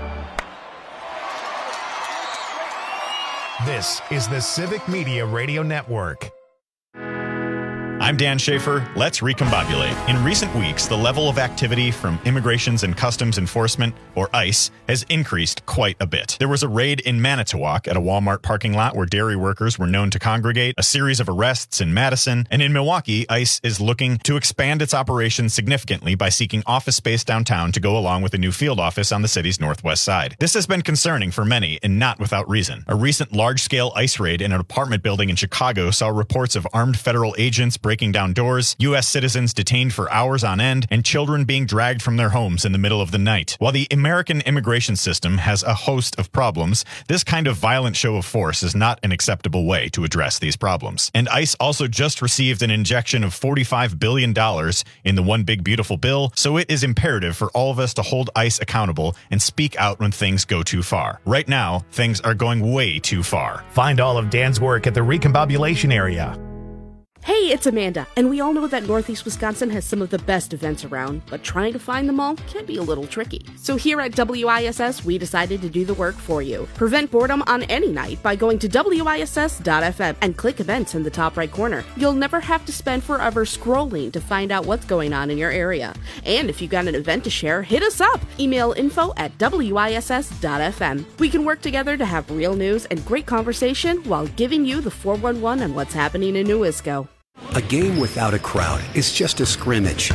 This is the Civic Media Radio Network. I'm Dan Schaefer. Let's recombobulate. In recent weeks, the level of activity from Immigrations and Customs Enforcement, or ICE, has increased quite a bit. There was a raid in Manitowoc at a Walmart parking lot where dairy workers were known to congregate, a series of arrests in Madison, and in Milwaukee, ICE is looking to expand its operations significantly by seeking office space downtown to go along with a new field office on the city's northwest side. This has been concerning for many, and not without reason. A recent large-scale ICE raid in an apartment building in Chicago saw reports of armed federal agents breaking breaking down doors, U S citizens detained for hours on end, and children being dragged from their homes in the middle of the night. While the American immigration system has a host of problems, this kind of violent show of force is not an acceptable way to address these problems. And ICE also just received an injection of forty-five billion dollars in the One Big Beautiful Bill, so it is imperative for all of us to hold ICE accountable and speak out when things go too far. Right now, things are going way too far. Find all of Dan's work at the Recombobulation area. Hey, it's Amanda, and we all know that Northeast Wisconsin has some of the best events around, but trying to find them all can be a little tricky. So here at W I S S, we decided to do the work for you. Prevent boredom on any night by going to W I S S dot F M and click events in the top right corner. You'll never have to spend forever scrolling to find out what's going on in your area. And if you got an event to share, hit us up. Email info at W I S S dot F M. We can work together to have real news and great conversation while giving you the four one one on what's happening in Newisco. A game without a crowd is just a scrimmage.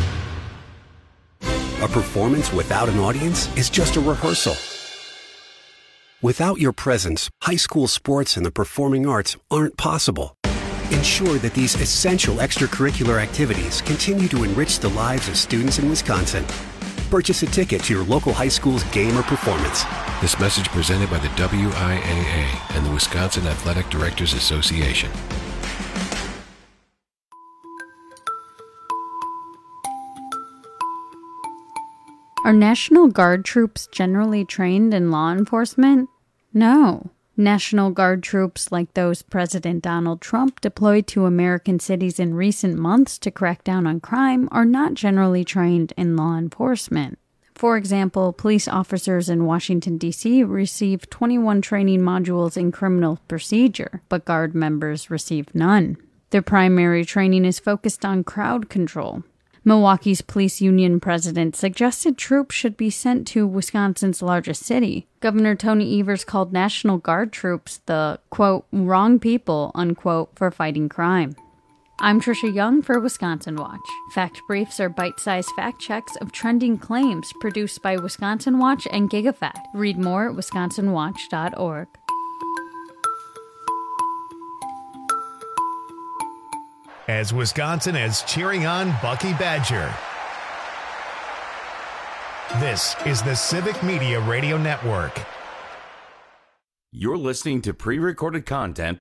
A performance without an audience is just a rehearsal. Without your presence, high school sports and the performing arts aren't possible. Ensure that these essential extracurricular activities continue to enrich the lives of students in Wisconsin. Purchase a ticket to your local high school's game or performance. This message presented by the W I A A and the Wisconsin Athletic Directors Association. Are National Guard troops generally trained in law enforcement? No. National Guard troops like those President Donald Trump deployed to American cities in recent months to crack down on crime are not generally trained in law enforcement. For example, police officers in Washington, D C receive twenty-one training modules in criminal procedure, but Guard members receive none. Their primary training is focused on crowd control. Milwaukee's police union president suggested troops should be sent to Wisconsin's largest city. Governor Tony Evers called National Guard troops the, quote, wrong people, unquote, for fighting crime. I'm Trisha Young for Wisconsin Watch. Fact Briefs are bite-sized fact checks of trending claims produced by Wisconsin Watch and GigaFact. Read more at wisconsin watch dot org. As Wisconsin is cheering on Bucky Badger. This is the Civic Media Radio Network. You're listening to pre-recorded content.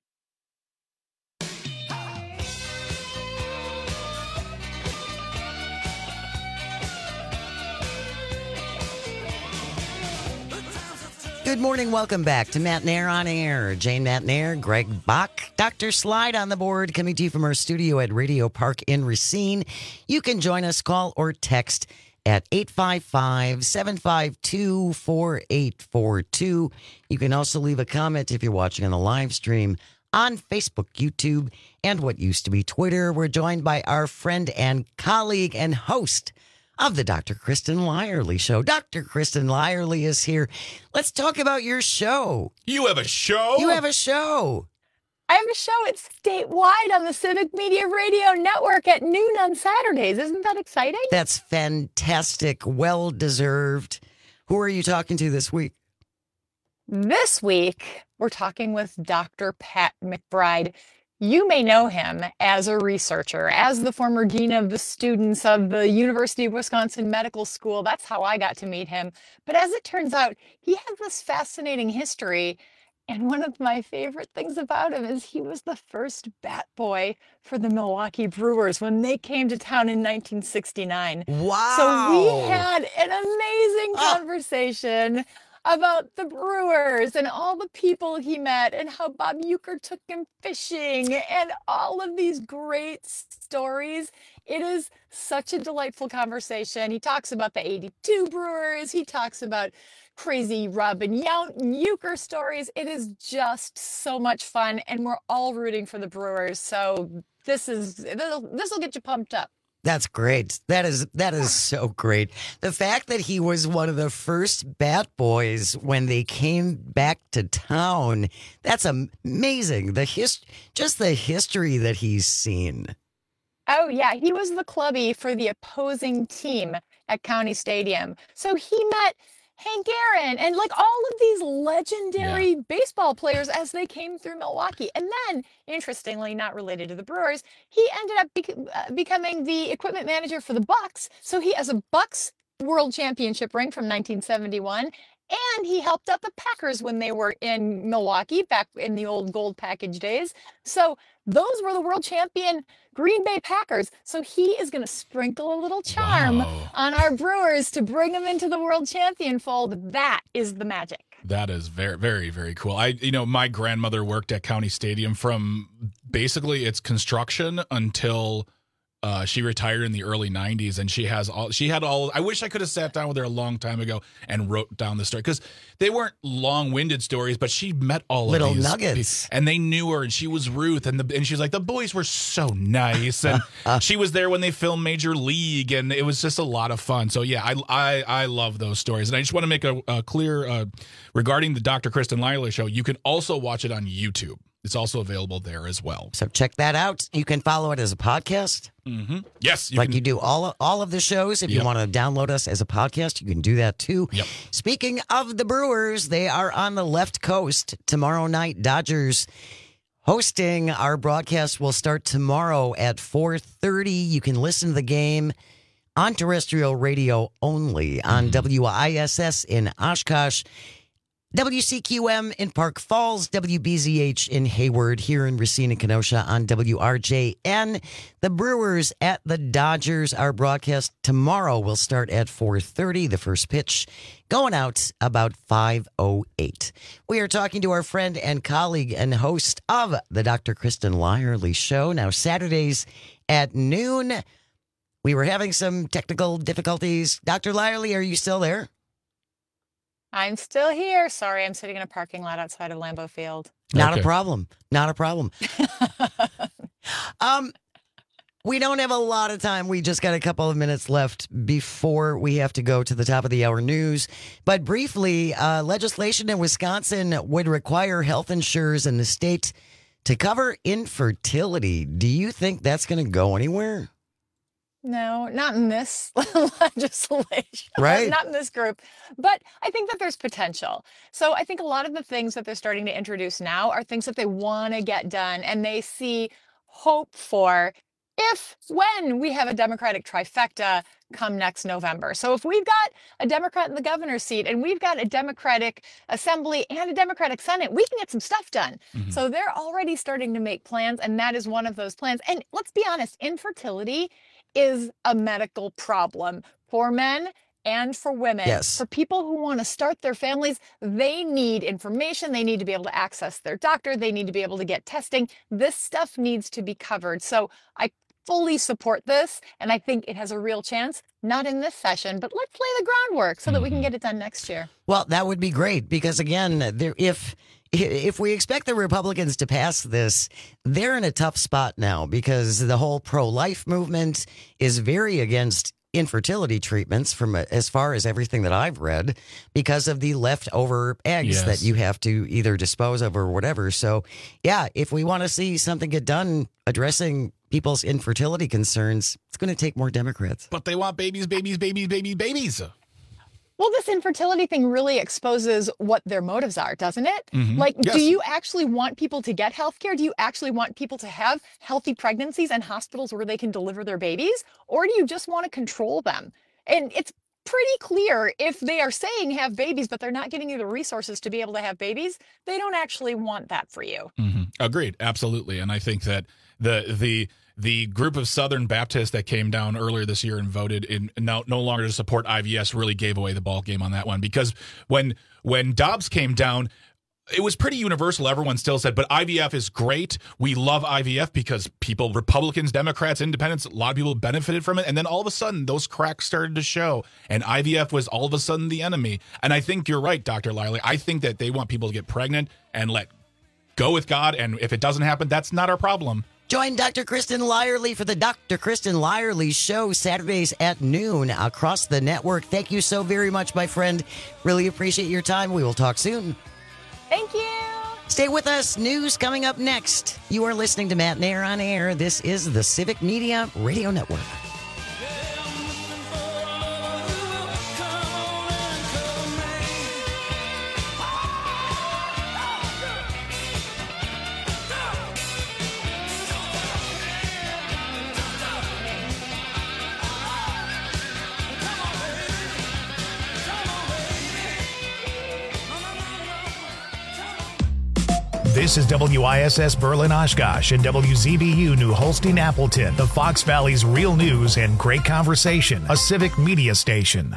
Good morning. Welcome back to Matt Nair on Air. Jane Matt Nair, Greg Bach, Doctor Slide on the board, coming to you from our studio at Radio Park in Racine. You can join us, call or text at eight five five, seven five two, four eight four two. You can also leave a comment if you're watching on the live stream on Facebook, YouTube, and what used to be Twitter. We're joined by our friend and colleague and host of the Doctor Kristen Lyerly Show. Doctor Kristen Lyerly is here. Let's talk about your show. You have a show? You have a show. I have a show. It's statewide on the Civic Media Radio Network at noon on Saturdays. Isn't that exciting? That's fantastic. Well deserved. Who are you talking to this week? This week, we're talking with Doctor Pat McBride. You may know him as a researcher, as the former dean of the students of the University of Wisconsin Medical School. That's how I got to meet him. But as it turns out, he has this fascinating history. And one of my favorite things about him is he was the first bat boy for the Milwaukee Brewers when they came to town in nineteen sixty-nine. Wow. So we had an amazing conversation about the Brewers and all the people he met and how Bob Uecker took him fishing and all of these great stories. It is such a delightful conversation. He talks about the eighty-two Brewers. He talks about crazy Robin Yount and Uecker stories. It is just so much fun, and we're all rooting for the Brewers. So this is this will get you pumped up. That's great. That is that is so great. The fact that he was one of the first bat boys when they came back to town, that's amazing. The his, just the history that he's seen. Oh, yeah. He was the clubby for the opposing team at County Stadium. So he met Hank Aaron, and like all of these legendary yeah. baseball players as they came through Milwaukee. And then, interestingly, not related to the Brewers, he ended up bec- uh, becoming the equipment manager for the Bucks. So he has a Bucks World Championship ring from nineteen seventy-one, and he helped out the Packers when they were in Milwaukee back in the old gold package days. So those were the world champion Green Bay Packers. So he is going to sprinkle a little charm wow. on our Brewers to bring them into the world champion fold. That is the magic. That is very, very, very cool. I, you know, my grandmother worked at County Stadium from basically its construction until Uh, she retired in the early nineties, and she has all. She had all. I wish I could have sat down with her a long time ago and wrote down the story, because they weren't long-winded stories, but she met all little of these nuggets, people, and they knew her, and she was Ruth, and the and she's like, the boys were so nice, and she was there when they filmed Major League, and it was just a lot of fun. So yeah, I I, I love those stories, and I just want to make a, a clear uh, regarding the Doctor Kristen Lyerly show. You can also watch it on YouTube. It's also available there as well. So check that out. You can follow it as a podcast. Mm-hmm. Yes. You like can. you do all, all of the shows. If yep. you want to download us as a podcast, you can do that too. Yep. Speaking of the Brewers, they are on the left coast tomorrow night. Dodgers hosting. Our broadcast will start tomorrow at four thirty. You can listen to the game on terrestrial radio only on mm-hmm. W I S S in Oshkosh, W C Q M in Park Falls, W B Z H in Hayward, here in Racine and Kenosha on W R J N. The Brewers at the Dodgers. Our broadcast tomorrow will start at four thirty. The first pitch going out about five oh eight. We are talking to our friend and colleague and host of the Doctor Kristen Lyerly Show. Now, Saturdays at noon. We were having some technical difficulties. Doctor Lyerly, are you still there? I'm still here. Sorry, I'm sitting in a parking lot outside of Lambeau Field. Not Okay. a problem. Not a problem. um, we don't have a lot of time. We just got a couple of minutes left before we have to go to the top of the hour news. But briefly, uh, legislation in Wisconsin would require health insurers in the state to cover infertility. Do you think that's going to go anywhere? No, not in this legislation. Right. Not in this group. But I think that there's potential. So I think a lot of the things that they're starting to introduce now are things that they want to get done and they see hope for if, when we have a Democratic trifecta come next November. So if we've got a Democrat in the governor's seat and we've got a Democratic Assembly and a Democratic Senate, we can get some stuff done. Mhm. So they're already starting to make plans, and that is one of those plans. And let's be honest, infertility is a medical problem for men and for women. Yes. For people who want to start their families, they need information. They need to be able to access their doctor. They need to be able to get testing. This stuff needs to be covered. So I fully support this, and I think it has a real chance, not in this session, but let's lay the groundwork so that we can get it done next year. Well, that would be great because, again, there, if if we expect the Republicans to pass this, they're in a tough spot now because the whole pro-life movement is very against infertility treatments from as far as everything that I've read because of the leftover eggs Yes. that you have to either dispose of or whatever. So, yeah, if we want to see something get done addressing people's infertility concerns, it's going to take more Democrats. But they want babies, babies, babies, babies, babies. Well, this infertility thing really exposes what their motives are, doesn't it? Mhm. Like, Yes. do you actually want people to get health care? Do you actually want people to have healthy pregnancies and hospitals where they can deliver their babies? Or do you just want to control them? And it's pretty clear if they are saying have babies, but they're not giving you the resources to be able to have babies, they don't actually want that for you. Mm-hmm. Agreed, absolutely, and I think that the the the group of Southern Baptists that came down earlier this year and voted in no, no longer to support I V S really gave away the ball game on that one, because when when Dobbs came down, it was pretty universal. Everyone still said, but I V F is great. We love I V F because people, Republicans, Democrats, Independents, a lot of people benefited from it. And then all of a sudden, those cracks started to show. And I V F was all of a sudden the enemy. And I think you're right, Doctor Lyerly. I think that they want people to get pregnant and let go with God. And if it doesn't happen, that's not our problem. Join Doctor Kristen Lyerly for the Doctor Kristen Lyerly Show Saturdays at noon across the network. Thank you so very much, my friend. Really appreciate your time. We will talk soon. Thank you. Stay with us. News coming up next. You are listening to Matt Nair on Air. This is the Civic Media Radio Network. This is W I S S Berlin Oshkosh and W Z B U New Holstein Appleton, the Fox Valley's real news and great conversation, a civic media station.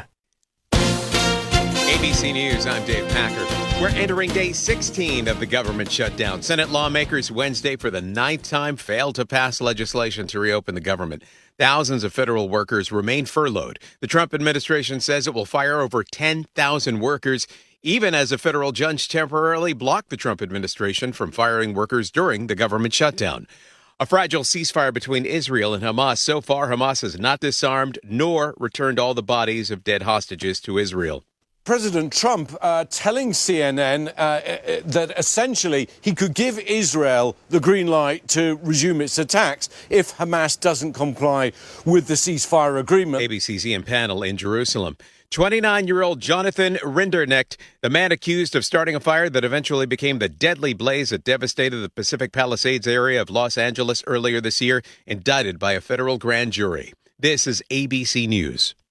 A B C News, I'm Dave Packer. We're entering day sixteen of the government shutdown. Senate lawmakers Wednesday for the ninth time failed to pass legislation to reopen the government. Thousands of federal workers remain furloughed. The Trump administration says it will fire over ten thousand workers, even as a federal judge temporarily blocked the Trump administration from firing workers during the government shutdown. A fragile ceasefire between Israel and Hamas. So far, Hamas has not disarmed nor returned all the bodies of dead hostages to Israel. President Trump uh, telling C N N uh, that essentially he could give Israel the green light to resume its attacks if Hamas doesn't comply with the ceasefire agreement. A B C's Ian Panel in Jerusalem. twenty-nine-year-old Jonathan Rinderknecht, the man accused of starting a fire that eventually became the deadly blaze that devastated the Pacific Palisades area of Los Angeles earlier this year, indicted by a federal grand jury. This is A B C News.